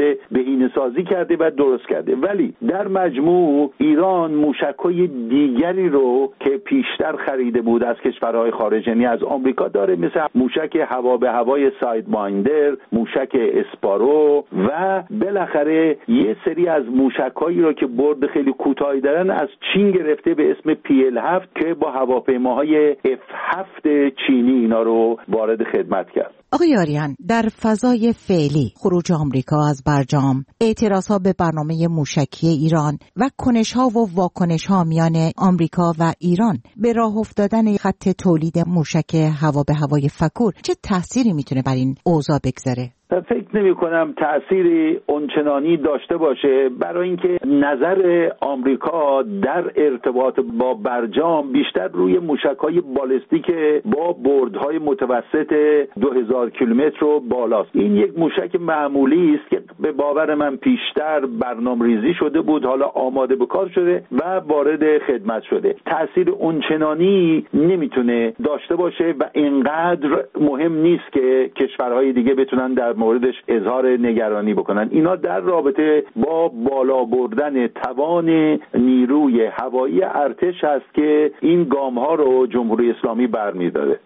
شده بهینه‌سازی کرده و درست کرده. ولی در مجموع ایران موشک‌های دیگری رو که پیشتر خریده بود از کشورهای خارج، یعنی از آمریکا داره، مثل موشک هوا به هوای ساید بایندر، موشک اسپارو و بالاخره یه سری از موشک‌هایی رو که برد خیلی کوتاهی دارن از چین گرفته به اسم PL7 که با هواپیماهای F7 چینی اینا رو وارد خدمت کرد. آقای آریان، در فضای فعلی خروج آمریکا از برجام، اعتراضها به برنامه موشکی ایران و کنش‌ها و واکنش‌ها میان آمریکا و ایران به راه افتادن خط تولید موشک هوا به هوای فکور چه تأثیری میتونه بر این اوضاع بگذاره؟ فکر نمی کنم تأثیری اونچنانی داشته باشه، برای اینکه نظر آمریکا در ارتباط با برجام بیشتر روی موشک‌های بالستیک با بردهای متوسط 2000 کیلومتر و بالاست. این یک موشک معمولی است که به باور من پیشتر برنامه‌ریزی شده بود، حالا آماده به کار شده و وارد خدمت شده. تأثیر اونچنانی نمیتونه داشته باشه و اینقدر مهم نیست که کشورهای دیگه بتونن در موردش اظهار نگرانی بکنن. اینا در رابطه با بالا بردن توان نیروی هوایی ارتش هست که این گام ها رو جمهوری اسلامی برمی‌داره.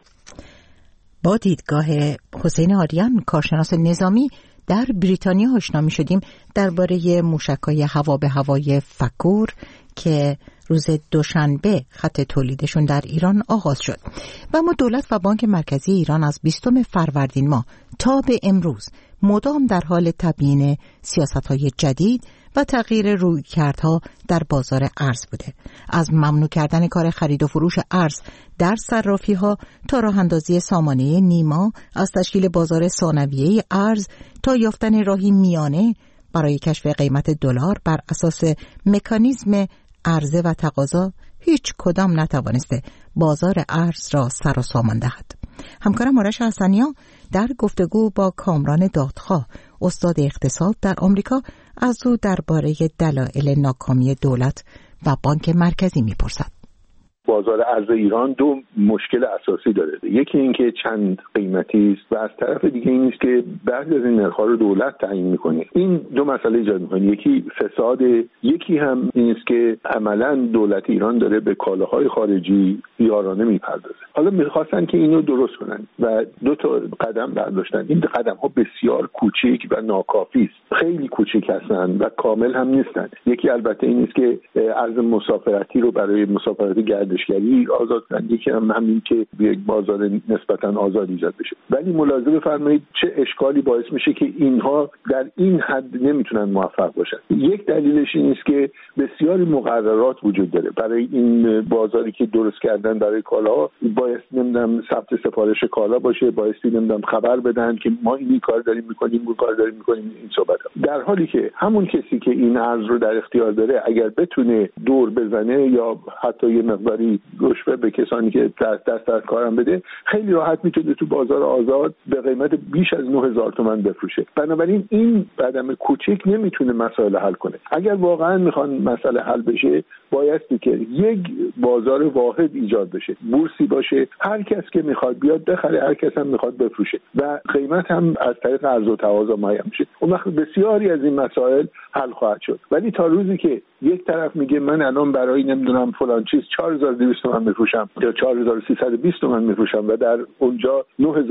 با دیدگاه حسین آریان، کارشناس نظامی در بریتانیا آشنا می‌شدیم درباره موشک‌های هوا به هوای فکور که روز دوشنبه خط تولیدشون در ایران آغاز شد و اما دولت و بانک مرکزی ایران از 20 فروردین ماه تا به امروز مدام در حال تبیین سیاست‌های جدید و تغییر رویکردها در بازار ارز بوده، از ممنوع کردن کار خرید و فروش ارز در صرافی‌ها تا راه اندازی سامانه نیما، از تشکیل بازار ثانویه ارز تا یافتن راهی میانه برای کشف قیمت دلار بر اساس مکانیزم عرضه و تقاضا. هیچ کدام نتوانسته بازار ارز را سر و سامان دهد. همکارم آرش حسنی‌ها در گفتگو با کامران دادخواه، استاد اقتصاد در آمریکا، از او درباره دلایل ناکامی دولت و بانک مرکزی می‌پرسد. بازار ارز ایران دو مشکل اساسی داره. یکی این که چند قیمتی است و از طرف دیگه این است که بعضی از این نرخ‌ها رو دولت تعیین می‌کنه. این دو مسئله ایجاد می‌کنه. یکی فساد، یکی هم این است که عملاً دولت ایران داره به کالاهای خارجی یارانه می‌پردازه. حالا می‌خواستن که اینو درست کنن و دو تا قدم برداشتن. این قدم‌ها بسیار کوچک و ناکافی است. خیلی کوچک هستند و کامل هم نیستن. یکی البته این است که ارز مسافرتی رو برای مسافرت گردشگری آزاد کردن، یکی هم همین که یک بازار نسبتاً آزاد ایجاد بشه. ولی ملاحظه بفرمایید چه اشکالی باعث میشه که اینها در این حد نمیتونن موفق باشن. یک دلیلش این است که بسیاری مقررات وجود داره برای این بازاری که درست کردن برای کالاها. باید نمیدونم ثبت سفارش کالا باشه، باید نمیدونم خبر بدن که ما این کار داریم میکنیم، اون کار داریم میکنیم، این صحبت ها. در حالی که همون کسی که این ارز رو در اختیار داره اگر بتونه دور بزنه یا حتی یه مقداری رشوه به کسانی که دست از کارم بده، خیلی راحت میتونه تو بازار آزاد به قیمت بیش از 9000 تومان بفروشه. بنابراین این قدم کوچک نمیتونه مسائل حل کنه. اگر واقعا میخوان مسئله حل بشه بایستی که یک بازار واحد ایجاد بشه، بورسی باشه، هر کس که میخواد بیاد بخره، هر کس هم میخواد بفروشه و قیمت هم از طریق عرض و تقاضا معین میشه. اون وقت بسیاری از این مسائل حل خواهد شد. ولی تا روزی که یک طرف میگه من الان برای نمیدونم فلان چیز 4200 تومان میفروشم یا 4320 تومان میفروشم و در اونجا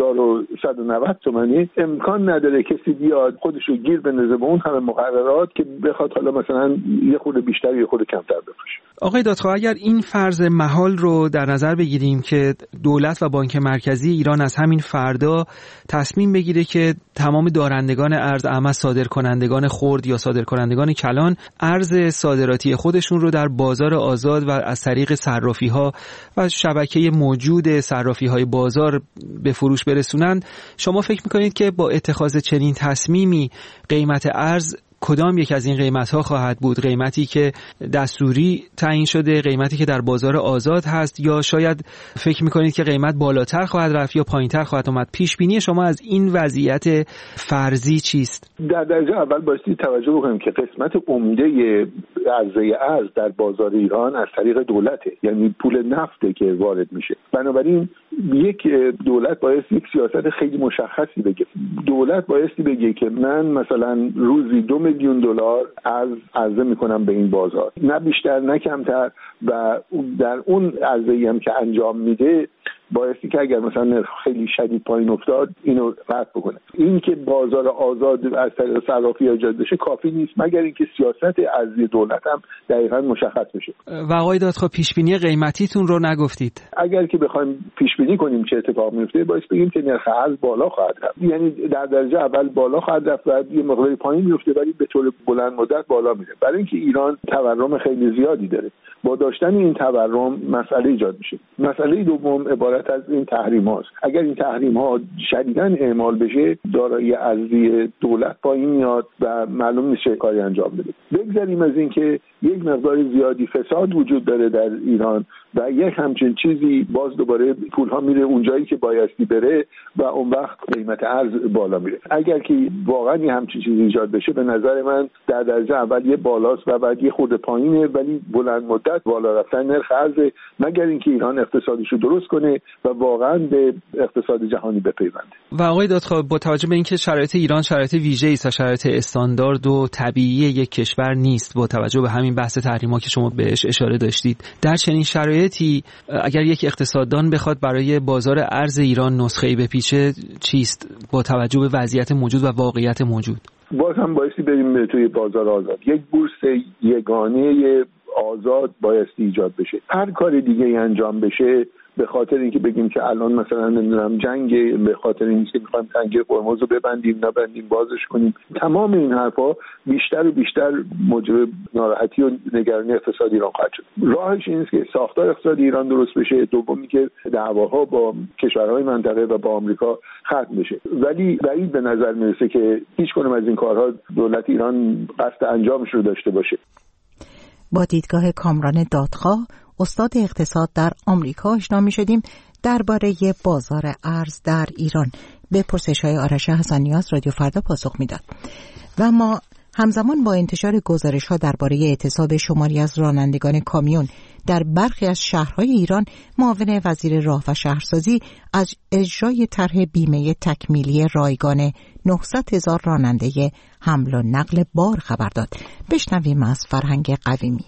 9190 تومانی، امکان نداره کسی بیاد خودشو گیر بندازه به اون همه مقررات که بخواد حالا مثلا یه خورده بیشتر یه خورده کمتر بفروشه. آقای دادخواه، اگر این فرض محال رو در نظر بگیریم که دولت و بانک مرکزی ایران از همین فردا تصمیم بگیره که تمام دارندگان ارز، اما صادرکنندگان خرد یا صادرکنندگان کلان، ارز صادراتی خودشون رو در بازار آزاد و از طریق صرافی‌ها و شبکه موجود صرافی‌های بازار به فروش برسونند، شما فکر می‌کنید که با اتخاذ چنین تصمیمی قیمت ارز کدام یک از این قیمت‌ها خواهد بود؟ قیمتی که دستوری تعیین شده، قیمتی که در بازار آزاد هست، یا شاید فکر می‌کنید که قیمت بالاتر خواهد رفت یا پایین‌تر خواهد اومد؟ پیش بینی شما از این وضعیت فرضی چیست؟ در درجه اول بایستی توجه بکنیم که قسمت عمده عرضه ارز در بازار ایران از طریق دولته، یعنی پول نفته که وارد میشه. بنابراین یک دولت باید یک سیاست خیلی مشخصی بگه. دولت بایستی بگه که من مثلا روزی 2 میلیون دلار عرضه میکنم به این بازار، نه بیشتر نه کمتر، و در اون عرضه‌ای هم که انجام میده بایستی که اگر مثلا نرخ خیلی شدید پایین افتاد اینو قطع بکنه. این که بازار آزاد از طریق صرافی ایجاد بشه کافی نیست، مگر اینکه سیاست ارزی دولت هم دقیقاً مشخص بشه. و آقای دادخواه، پیش بینی قیمتیتون رو نگفتید. اگر که بخوایم پیش بینی کنیم چه اتفاق میفته، باید بگیم که نرخ ارز بالا خواهد رفت، یعنی در درجه اول بالا خواهد رفت و یه مقدار پایین میفته، ولی به طور بلند مدت بالا میره، برای اینکه ایران تورم خیلی زیادی داره. با داشتن این تورم مسئله ایجاد میشه. مسئله دوم عبارت از این تحریم هاست. اگر این تحریم ها شدیداً اعمال بشه، دارایی ارزی دولت پایین میاد و معلوم نیست چه کاری انجام بده. بگذاریم از این که یک مقدار زیادی فساد وجود داره در ایران و یک همچین چیزی باز دوباره پول ها میره اونجایی که بایستی بره و اون وقت قیمت ارز بالا میره. اگر که واقعا یه همچین چیزی ایجاد بشه، به نظر من در درجه اول یه بالاست و بعد یه خورده پایینه، ولی بلند مدت بالا رفتن نرخ ارز، مگر اینکه ایران اقتصادش رو درست کنه و واقعا به اقتصاد جهانی بپیونده. و آقای دادخواه، با توجه به اینکه شرایط ایران شرایط ویژه‌ای است، شرایط استاندارد و طبیعی یک کشور نیست، با توجه به همین بحث تحریم‌ها که شما بهش اشاره داشتید، در چنین شرایطی اگر یک اقتصاددان بخواد برای بازار ارز ایران نسخه‌ای بپیچه، چیست با توجه به وضعیت موجود و واقعیت موجود؟ باز هم بایستی بریم توی بازار آزاد. یک بورس یگانه آزاد بایستی ایجاد بشه. هر کار دیگه ای انجام بشه به خاطر اینکه بگیم که الان مثلا نمیدونم جنگ، به خاطر اینکه میخوایم تنگه هرمز رو ببندیم نبندیم بازش کنیم، تمام این حرفا بیشتر و بیشتر موجب ناراحتی و نگرانی اقتصادی ایران خواهد شد. راهش این است که ساختار اقتصادی ایران درست بشه، دومی که دعواها با کشورهای منطقه و با آمریکا ختم بشه. ولی بعید به نظر میرسه که هیچ کدوم از این کارها دولت ایران قصد انجامش رو داشته باشه. با دیدگاه کامران دادخواه، استاد اقتصاد در آمریکا آشنا می‌شدیم درباره بازار ارز در ایران. به پرسش‌های آرش حسن‌نیاز رادیو فردا پاسخ میداد. و ما همزمان با انتشار گزارش‌ها درباره اعتصاب شماری از رانندگان کامیون در برخی از شهرهای ایران، معاون وزیر راه و شهرسازی از اجرای طرح بیمه تکمیلی رایگان 900,000 راننده حمل و نقل بار خبر داد. بشنویم از فرهنگ قویمی.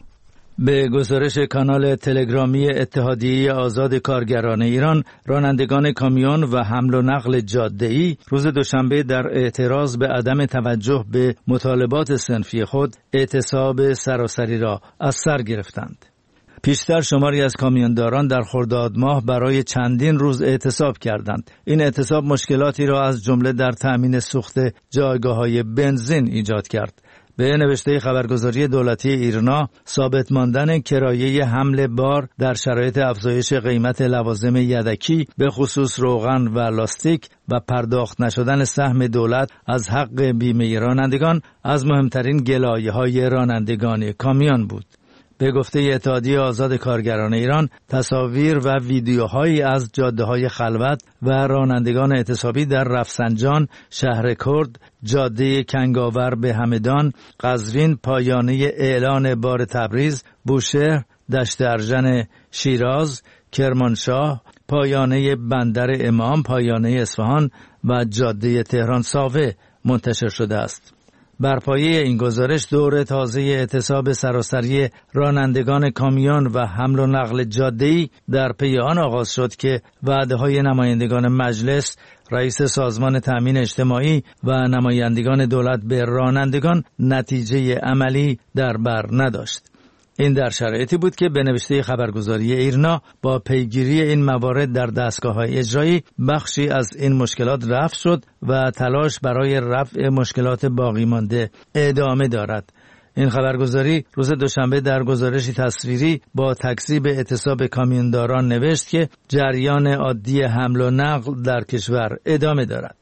به گزارش کانال تلگرامی اتحادیه آزاد کارگران ایران، رانندگان کامیون و حمل و نقل جاده‌ای روز دوشنبه در اعتراض به عدم توجه به مطالبات صنفی خود اعتصاب سراسری را از سر گرفتند. پیشتر شماری از کامیونداران در خرداد ماه برای چندین روز اعتصاب کردند. این اعتصاب مشکلاتی را از جمله در تأمین سوخت جایگاه‌های بنزین ایجاد کرد. به نوشته خبرگزاری دولتی ایرنا، ثابت ماندن کرایه حمل بار در شرایط افزایش قیمت لوازم یدکی به خصوص روغن و لاستیک و پرداخت نشدن سهم دولت از حق بیمه رانندگان از مهمترین گلایه‌های رانندگان کامیون بود. به گفته اتحادیه آزاد کارگران ایران، تصاویر و ویدیوهایی از جاده‌های خلوت و رانندگان اعتصابی در رفسنجان، شهر کرد، جاده کنگاور به همدان، قزوین، پایانه اعلان بار تبریز، بوشهر، دشت ارژن شیراز، کرمانشاه، پایانه بندر امام، پایانه اصفهان و جاده تهران ساوه منتشر شده است. بر پایه این گزارش، دور تازه اعتصاب سراسری رانندگان کامیون و حمل و نقل جاده‌ای در پی آن آغاز شد که وعده‌های نمایندگان مجلس، رئیس سازمان تأمین اجتماعی و نمایندگان دولت به رانندگان نتیجه عملی در بر نداشت. این در شرایطی بود که به نوشته خبرگزاری ایرنا، با پیگیری این موارد در دستگاه‌های اجرایی، بخشی از این مشکلات رفع شد و تلاش برای رفع مشکلات باقی مانده ادامه دارد. این خبرگزاری روز دوشنبه در گزارشی تصویری با تکذیب اعتصاب کامیونداران نوشت که جریان عادی حمل و نقل در کشور ادامه دارد.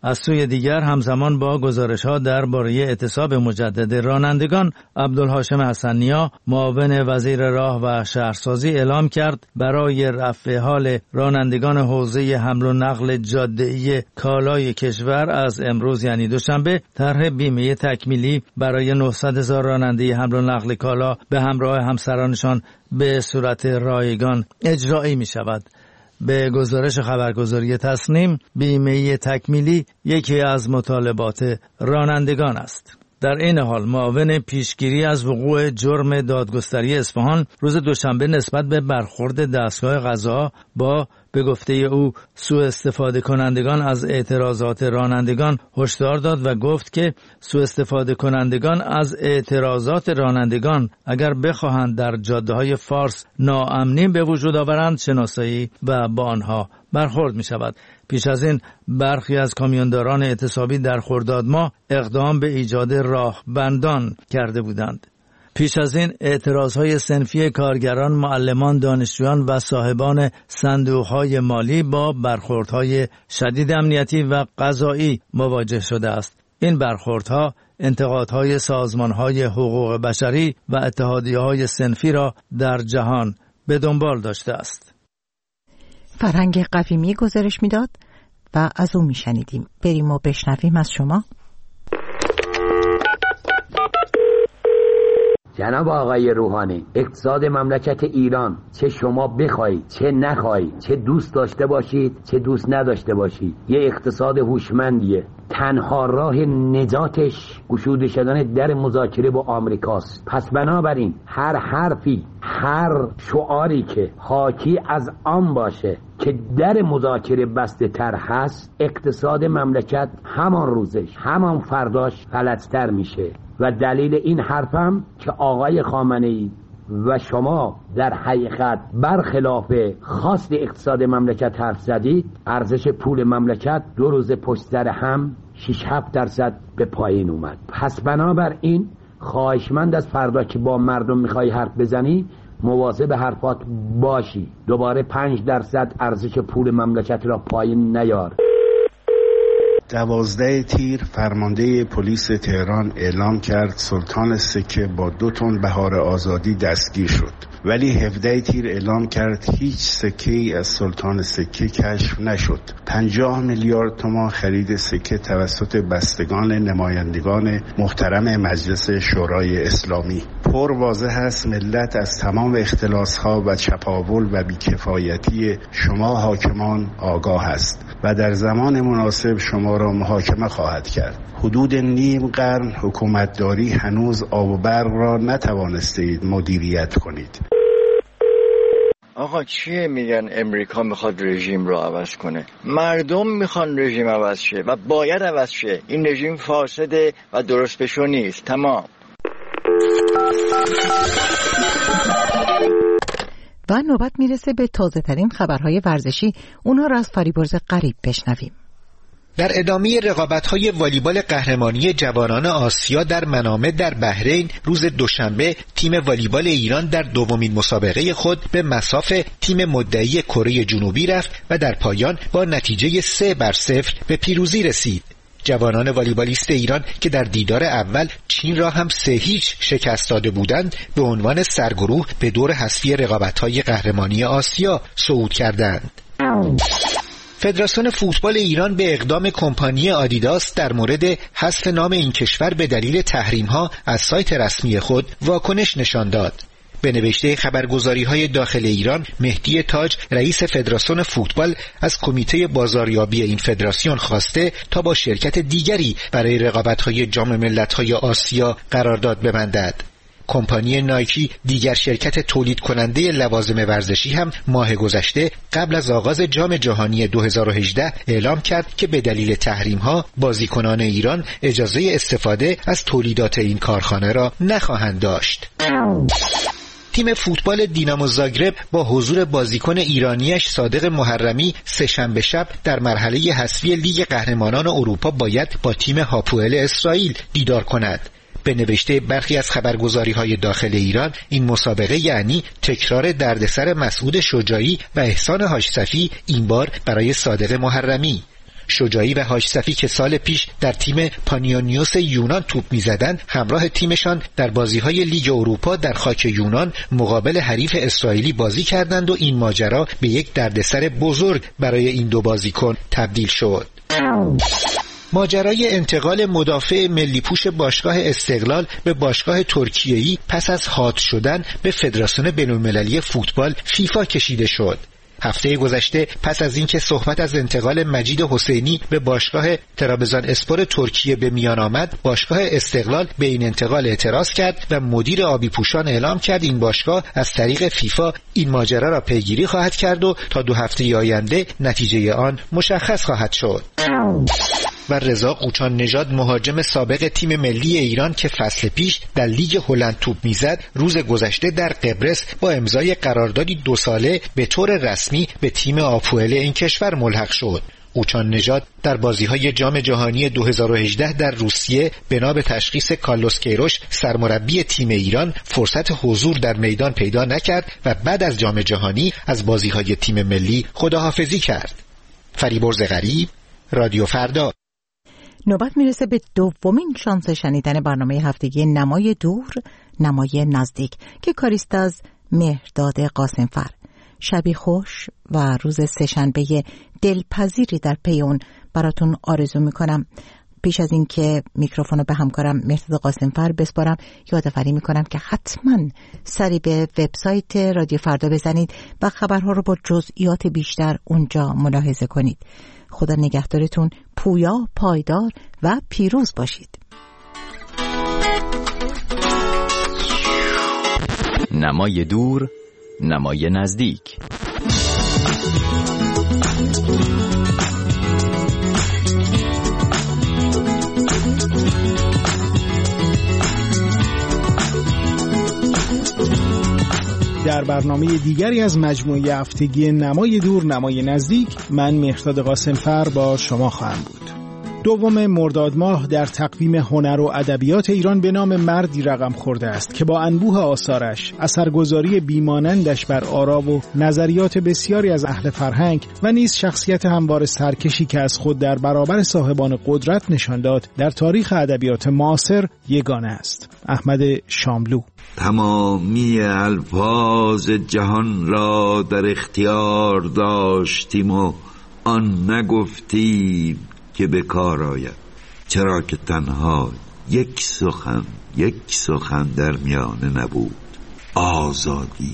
از سوی دیگر همزمان با گزارش‌ها درباره اعتصاب مجدد رانندگان، عبدالهاشم حسن‌نیا معاون وزیر راه و شهرسازی اعلام کرد برای رفع حال رانندگان حوزه حمل و نقل جاده‌ای کالای کشور از امروز یعنی دوشنبه طرح بیمه تکمیلی برای 900,000 راننده حمل و نقل کالا به همراه همسرانشان به صورت رایگان اجرایی می شود. به گزارش خبرگزاری تصنیم، بیمه تکمیلی یکی از مطالبات رانندگان است. در این حال معاون پیشگیری از وقوع جرم دادگستری اصفهان روز دوشنبه نسبت به برخورد دستگاه قضا با به گفته او سوء استفاده کنندگان از اعتراضات رانندگان هشدار داد و گفت که سوء استفاده کنندگان از اعتراضات رانندگان اگر بخواهند در جاده‌های فارس ناامنی به وجود آورند شناسایی و با آنها برخورد می شود. پیش از این برخی از کامیونداران اعتصابی در خرداد ماه اقدام به ایجاد راهبندان کرده بودند. پیش از این اعتراضهای صنفی کارگران، معلمان، دانشجویان و صاحبان صندوقهای مالی با برخوردهای شدید امنیتی و قضایی مواجه شده است. این برخوردها انتقادهای سازمانهای حقوق بشری و اتحادیه‌های صنفی را در جهان به دنبال داشته است. فرهنگ قویمی گزارش میداد و از او میشنیدیم. بریم و بشنویم از شما. جناب آقای روحانی، اقتصاد مملکت ایران چه شما بخواید چه نخواید، چه دوست داشته باشید چه دوست نداشته باشید، یه اقتصاد هوشمندیه. تنها راه نجاتش گشوده شدن در مذاکره با آمریکاست. پس بنابراین هر حرفی، هر شعاری که حاکی از آن باشه که در مذاکره بسته تر هست، اقتصاد مملکت همان روزش همان فرداش فلج‌تر میشه. و دلیل این حرفم که آقای خامنه‌ای و شما در حقیقت برخلاف خواست اقتصاد مملکت حرف زدید، ارزش پول مملکت 2 روز پشت سر هم 6-7% به پایین اومد. پس بنابراین خواهشمند از فردا که با مردم میخوای حرف بزنی مواظب حرفات باشی، دوباره 5% ارزش پول مملکت را پایین نیار. 12 تیر فرمانده پلیس تهران اعلام کرد سلطان سکه با 2 تن بهار آزادی دستگیر شد، ولی 17 تیر اعلام کرد هیچ سکه‌ای از سلطان سکه کشف نشد. 50 میلیارد تومان خرید سکه توسط بستگان نمایندگان محترم مجلس شورای اسلامی. پر واضح است ملت از تمام اختلاس‌ها و چپاول و بیکفایتی شما حاکمان آگاه است و در زمان مناسب شما را محاکمه خواهد کرد. حدود نیم قرن حکومتداری هنوز آب و برق را نتوانستید مدیریت کنید. آقا چیه میگن امریکا میخواد رژیم رو عوض کنه؟ مردم میخوان رژیم عوض شه و باید عوض شه. این رژیم فاسده و درست بشو نیست. تمام. و نوبت میرسه به تازه ترین خبرهای ورزشی. اونا را از فریبرز غریب بشنویم. در ادامه رقابت‌های والیبال قهرمانی جوانان آسیا در منامه در بحرین روز دوشنبه تیم والیبال ایران در دومین مسابقه خود به مصاف تیم مدعی کره جنوبی رفت و در پایان با نتیجه 3-0 به پیروزی رسید. جوانان والیبالیست ایران که در دیدار اول چین را هم 3-0 شکست داده بودند به عنوان سرگروه به دور حذفی رقابت‌های قهرمانی آسیا صعود کردند. فدراسیون فوتبال ایران به اقدام کمپانی آدیداس در مورد حذف نام این کشور به دلیل تحریم‌ها از سایت رسمی خود واکنش نشان داد. به نوشته خبرگزاری‌های داخل ایران، مهدی تاج رئیس فدراسیون فوتبال از کمیته بازاریابی این فدراسیون خواسته تا با شرکت دیگری برای رقابت‌های جام ملت‌های آسیا قرارداد ببندد. کمپانی نایکی، دیگر شرکت تولید کننده لوازم ورزشی، هم ماه گذشته قبل از آغاز جام جهانی 2018 اعلام کرد که به دلیل تحریم‌ها بازیکنان ایران اجازه استفاده از تولیدات این کارخانه را نخواهند داشت. تیم فوتبال دینامو زاگرب با حضور بازیکن ایرانیش صادق محرمی سه‌شنبه شب در مرحله حذفی لیگ قهرمانان اروپا باید با تیم هاپوئل اسرائیل دیدار کند. به نوشته برخی از خبرگزاری‌های داخل ایران، این مسابقه یعنی تکرار دردسر مسعود شجاعی و احسان حاجصفی، این بار برای صادق محرمی. شجاعی و حاج صفی که سال پیش در تیم پانیونیوس یونان توپ می‌زدند، همراه تیمشان در بازی‌های لیگ اروپا در خاک یونان مقابل حریف اسرائیلی بازی کردند و این ماجرا به یک دردسر بزرگ برای این دو بازیکن تبدیل شد. ماجرای انتقال مدافع ملی پوش باشگاه استقلال به باشگاه ترکیه‌ای پس از حات شدن به فدراسیون بین‌المللی فوتبال فیفا کشیده شد. هفته گذشته پس از اینکه صحبت از انتقال مجید حسینی به باشگاه ترابزان اسپور ترکیه به میان آمد، باشگاه استقلال به این انتقال اعتراض کرد و مدیر آبی پوشان اعلام کرد این باشگاه از طریق فیفا این ماجرا را پیگیری خواهد کرد و تا 2 هفته آینده نتیجه آن مشخص خواهد شد. و رضا قوچان نژاد، مهاجم سابق تیم ملی ایران که فصل پیش در لیگ هلند توپ میزد، روز گذشته در قبرس با امضای قراردادی 2 ساله به طور رسمی به تیم آپوئل این کشور ملحق شد. قوچان نژاد در بازی‌های جام جهانی 2018 در روسیه بنا به تشخیص کارلوس کیروش سرمربی تیم ایران فرصت حضور در میدان پیدا نکرد و بعد از جام جهانی از بازی‌های تیم ملی خداحافظی کرد. فریبرز غریب، رادیو فردا. نوبت میرسه به دومین شانس شنیدن برنامه هفتگی نمای دور نمای نزدیک که کاریست از مهرداد قاسمفر. شبی خوش و روز سه‌شنبه دلپذیری در پی اون براتون آرزو میکنم. پیش از این که میکروفونو به همکارم مهرداد قاسمفر بسپارم، یادآوری میکنم که حتما سری به وبسایت رادیو فردا بزنید و خبرها رو با جزئیات بیشتر اونجا ملاحظه کنید. خدا نگهدارتون، پویا، پایدار و پیروز باشید. نمای دور، نمای نزدیک. در برنامه دیگری از مجموعه هفتگی نمای دور نمای نزدیک، من مهرداد قاسمفر با شما خواهم بود. 2 مرداد ماه در تقویم هنر و ادبیات ایران به نام مردی رقم خورده است که با انبوه آثارش، اثرگذاری بیمانندش بر آرا و نظریات بسیاری از اهل فرهنگ و نیز شخصیت هموار سرکشی که از خود در برابر صاحبان قدرت نشان داد، در تاریخ ادبیات معاصر یگانه است. احمد شاملو. تمامی الفاظ جهان را در اختیار داشتیم و آن نگفتیم که به کار آید، چرا که تنها یک سخن در میانه نبود: آزادی.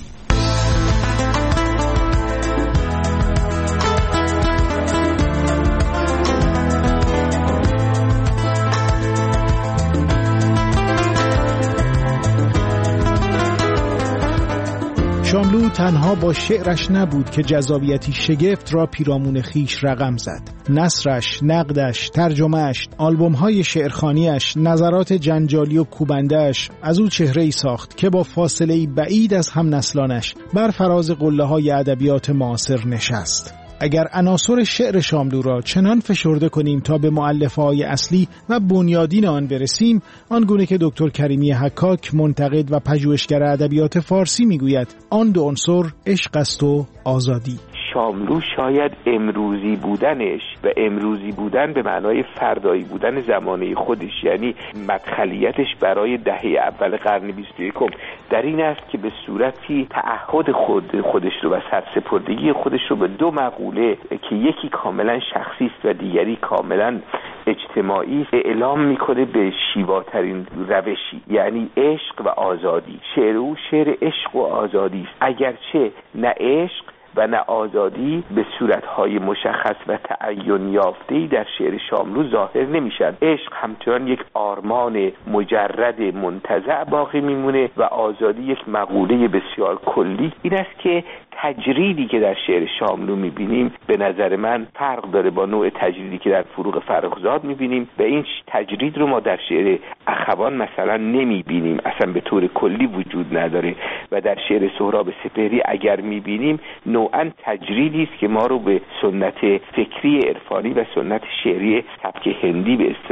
شاملو تنها با شعرش نبود که جذابیتی شگفت را پیرامون خیش رقم زد. نثرش، نقدش، ترجمهش، آلبوم‌های شعرخوانیش، نظرات جنجالی و کوبنده‌اش از او چهره‌ای ساخت که با فاصله‌ای بعید از هم نسلانش بر فراز قله‌های ادبیات معاصر نشست. اگر عناصر شعر شاملو را چنان فشرده کنیم تا به مؤلفه‌های اصلی و بنیادین آن برسیم، آنگونه که دکتر کریمی حکاک، منتقد و پژوهشگر ادبیات فارسی میگوید، آن 2 عنصر عشق است و آزادی. شاملو شاید امروزی بودنش و امروزی بودن به معنای فردایی بودن زمانه خودش، یعنی مدخلیتش برای دهه اول قرن 21 در این است که به صورتی تعهد خودش رو و سرسپردگی خودش رو به 2 مقوله که یکی کاملا شخصی است و دیگری کاملا اجتماعی اعلام میکنه به شیواترین روشی، یعنی عشق و آزادی. شعر او شعر عشق و آزادی است، اگرچه نه عشق و نه آزادی به صورتهای مشخص و تعین یافته‌ای در شعر شاملو ظاهر نمیشن. عشق همچنان یک آرمان مجرد منتزع باقی میمونه و آزادی یک مقوله بسیار کلی. این است که تجریدی که در شعر شاملو میبینیم به نظر من فرق داره با نوع تجریدی که در فروغ فرخزاد میبینیم و این تجرید رو ما در شعر اخوان مثلا نمیبینیم، اصلا به طور کلی وجود نداره و در شعر سهراب سپهری اگر میبینیم نوعا تجریدی است که ما رو به سنت فکری عرفانی و سنت شعری سبک هندی به اصطلاح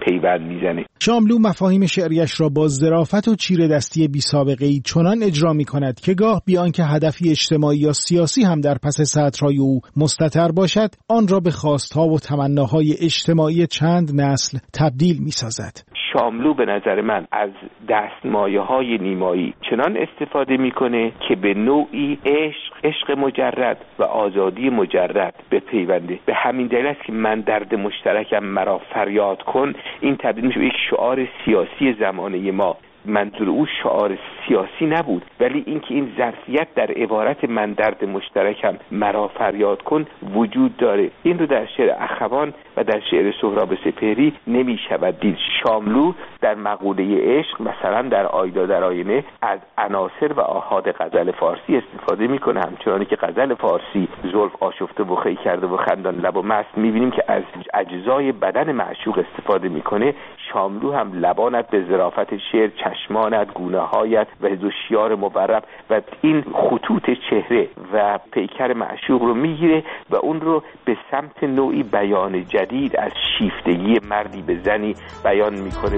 پیوند میزنه. شاملو مفاهیم شعریش را با ظرافت و چیره دستی بی سابقه‌ای چنان اجرا می‌کند که گاه بیان که هدفی اجتماعی یا سیاسی هم در پس سطرهای او مستتر باشد، آن را به خواستها و تمناهای اجتماعی چند نسل تبدیل می‌سازد. شاملو به نظر من از دستمایه‌های نیمایی چنان استفاده میکنه که به نوعی عشق مجرد و آزادی مجرد بپیونده. به همین دلیل است که من درد مشترکم مرا فریاد کن این تبدیل میشه به یک شعار سیاسی زمانه ما. منظور او شعار سیاسی نبود، ولی اینکه این ظرفیت در عبارت من درد مشترکم مرا فریاد کن وجود داره. این رو در شعر اخوان و در شعر سهراب سپهری نمی شود دید. شاملو در مقوله عشق مثلا در آیدا در آینه از عناصر و آحاد غزل فارسی استفاده میکنه، همچنانی که غزل فارسی زلف آشفته و خی کرده و خندان لب و مست میبینیم که از اجزای بدن معشوق استفاده میکنه. شاملو هم لبانت به ظرافت شعر، چشمانت، گونه‌هایت و دوشیار مورب و این خطوط چهره و پیکر معشوق رو میگیره و اون رو به سمت نوعی بیان جدید از شیفتگی مردی به زنی بیان میکنه.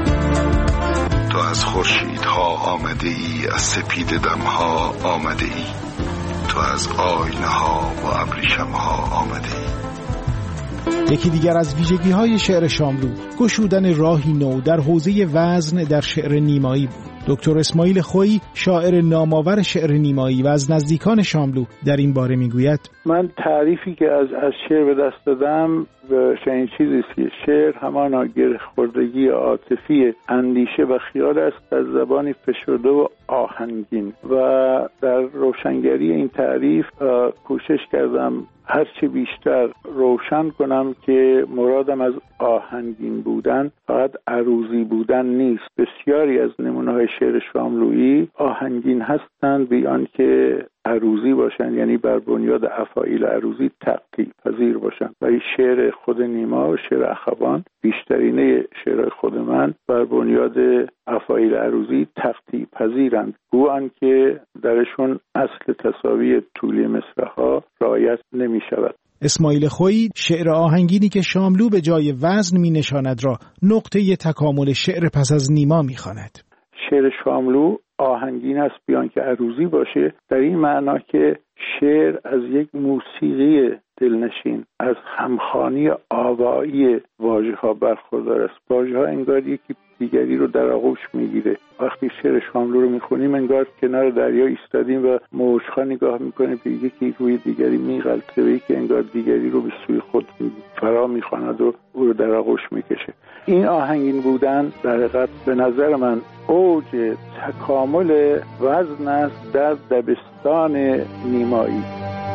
تو از خورشیدها آمده ای، از سپید دمها آمده ای، تو از آینه ها و ابریشم ها آمده ای. یکی دیگر از ویژگی‌های شعر شاملو گشودن راهی نو در حوزه وزن در شعر نیمایی بود. دکتر اسماعیل خویی شاعر نامآور شعر نیمایی و از نزدیکان شاملو در این باره میگوید: من تعریفی که از شعر به دست دادم چنین چیزی است که شعر همان گره خوردگی عاطفی اندیشه و خیال است از زبانی فشرده و آهنگین. و در روشنگری این تعریف کوشش کردم هرچه بیشتر روشن کنم که مرادم از آهنگین بودن فقط عروضی بودن نیست. بسیاری از نمونه‌های شعر شاملویی آهنگین هستند بی آنکه عروضی باشند، یعنی بر بنیاد افاعیل عروضی تقطیع پذیر باشند. و این شعر خود نیما و شعر اخوان، بیشترینه شعر خود من بر بنیاد افاعیل عروضی تقطیع پذیرند، گو آنکه درشون اصل تساوی طولی مصرع‌ها رعایت نمی شود. اسماعیل خویی شعر آهنگینی که شاملو به جای وزن می نشاند را نقطه تکامل شعر پس از نیما می خواند. شعر شاملو آهنگین است بیان که عروضی باشه، در این معنا که شعر از یک موسیقی دلنشین، از همخوانی آوایی واژه‌ها برخوردار است. واژه‌ها انگار یکی دیگری رو در آغوش میگیره. وقتی شعر شاملو رو میخونیم انگار کنار دریا ایستادیم و موج‌ها نگاه میکنیم به یکی روی دیگری میغلطه و یکی انگار دیگری رو به سوی خود فرا میخواند و او رو در آغوش میکشه. این آهنگین بودن در حقیقت به نظر من اوج تکامل وزن است در دبستان نیمایی.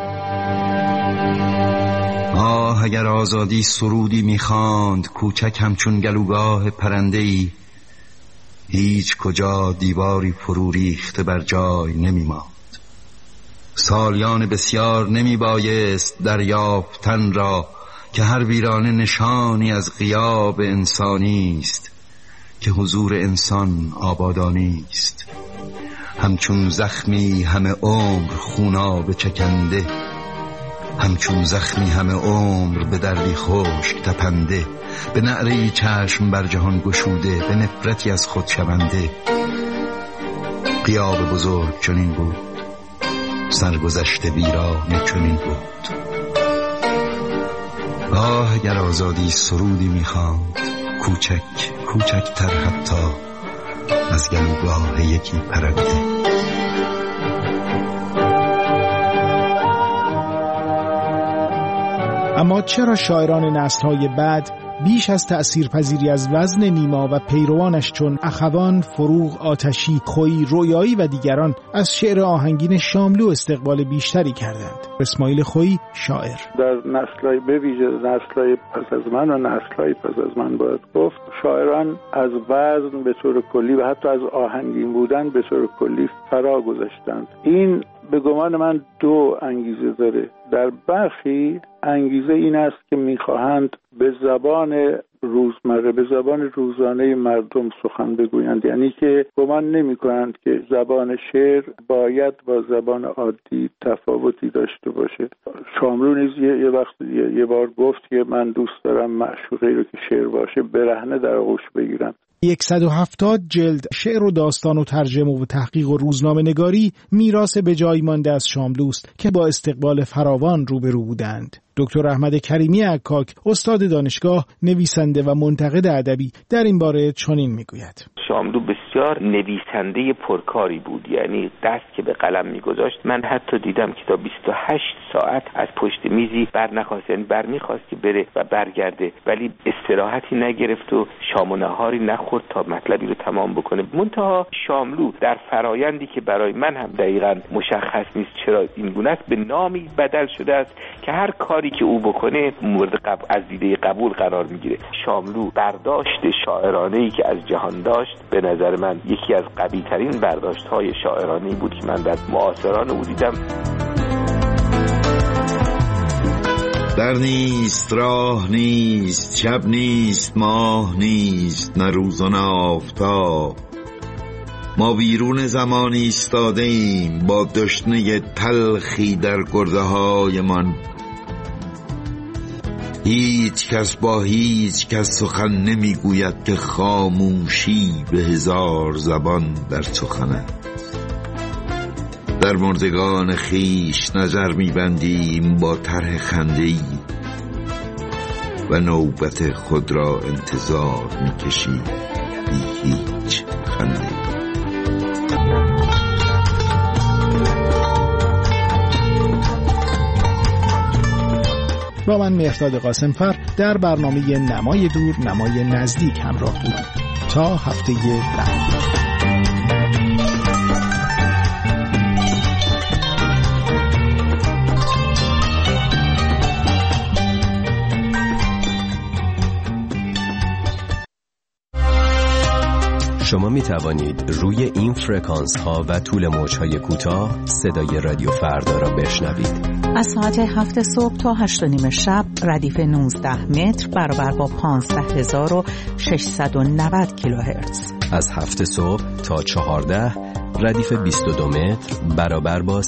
اگر آزادی سرودی میخواند کوچک همچون گلوگاه پرنده‌ای، هیچ کجا دیواری فرو ریخته بر جای نمیماند. سالیان بسیار نمیبایست دریافتن را که هر ویرانه نشانی از غیاب انسانی است، که حضور انسان آبادانی است. همچون زخمی همه عمر خونابه چکنده، همچون زخمی همه عمر به دردی خشک تپنده، به نعره‌ای چشم بر جهان گشوده، به نفرتی از خود شونده. غیاب بزرگ چنین بود، سرگذشت ویرانه چنین بود. اگر آزادی سرودی میخواند کوچک کوچکتر حتی از گلوگاه یکی پرنده. اما چرا شاعران نسل‌های بعد بیش از تأثیرپذیری از وزن نیما و پیروانش چون اخوان، فروغ، آتشی، خویی، رویایی و دیگران از شعر آهنگین شاملو استقبال بیشتری کردند؟ اسماعیل خویی شاعر: در نسل‌های به ویژه نسل‌های پس از من و نسل‌های پس از من باید گفت شاعران از وزن به طور کلی و حتی از آهنگین بودن به طور کلی فرا گذاشتند. این به گمان من دو انگیزه داره. در برخی انگیزه این است که میخواهند به زبان روزمره، به زبان روزانه مردم سخن بگویند، یعنی که گمان نمی کنند که زبان شعر باید با زبان عادی تفاوتی داشته باشه. شاملو نیز یه بار گفت که من دوست دارم معشوقه‌ای رو که شعر باشه برهنه در آغوش بگیرم. 170 جلد شعر و داستان و ترجمه و تحقیق و روزنامه نگاری میراث به جای مانده از شاملوست که با استقبال فراوان روبرو بودند. دکتر احمد کریمی عکاک، استاد دانشگاه، نویسنده و منتقد ادبی، در این باره چنین میگوید: شاملو بسیار نویسنده پرکاری بود، یعنی دست که به قلم میگذاشت. من حتی دیدم که تا 28 ساعت از پشت میزی بر نخواست، یعنی بر میخواست که بره و برگرده، ولی استراحتی نگرفت و شام و نهاری نخورد تا مطلبی رو تمام بکنه. منتها شاملو در فرایندی که برای من هم دقیقاً مشخص نیست چرا این گونه است، به نامی بدل شده است که هر کاری که او بکنه مورد از دیده قبول قرار میگیره. شاملو برداشت شاعرانه‌ای که از جهان داشت به نظر من یکی از قوی‌ترین برداشت‌های شاعرانه‌ای بود که من در معاصران او دیدم. در نیست، راه نیست، شب نیست، ماه نیست، نه روز و نه آفتاب. ما بیرون زمانی ایستاده ایم با دشنه تلخی در گرده من. هیچ کس با هیچ کس سخن نمیگوید که خاموشی به هزار زبان در سخن است. در مردگان خیش نظر میبندیم با طرح خنده‌ای و نوبت خود را انتظار میکشیم بی هیچ خنده‌ای. با من مهرداد قاسمفر در برنامه نمای دور نمای نزدیک همراه بودم. تا هفته بعد. شما می توانید روی این فرکانس ها و طول موج های کوتاه صدای رادیو فردا را بشنوید. از ساعت 7 صبح تا 8:30 شب ردیف 19 متر برابر با 15690 کیلوهرتز. از 7 صبح تا 14 ردیف 22 متر برابر با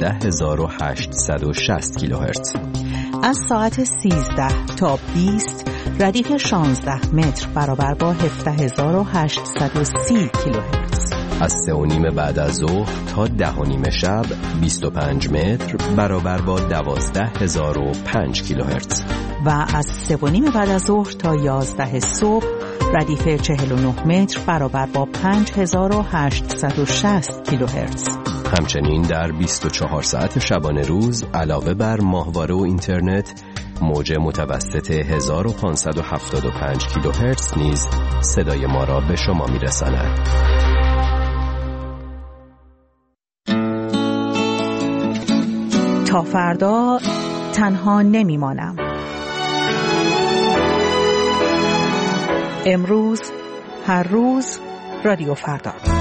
13860 کیلوهرتز. از ساعت 13 تا 20 ردیف 16 متر برابر با 17830 کیلوهرتز. از 3:30 بعد از ظهر تا 10:30 شب 25 متر برابر با 12005 کیلوهرتز. و از 3:30 بعد از ظهر تا 11 صبح ردیف 49 متر برابر با 5860 کیلوهرتز. همچنین در 24 ساعت شبانه روز علاوه بر ماهواره و اینترنت، موج متوسط 1575 کیلوهرتز نیز صدای ما را به شما میرساند. تا فردا تنها نمیمانم. امروز، هر روز، رادیو فردا.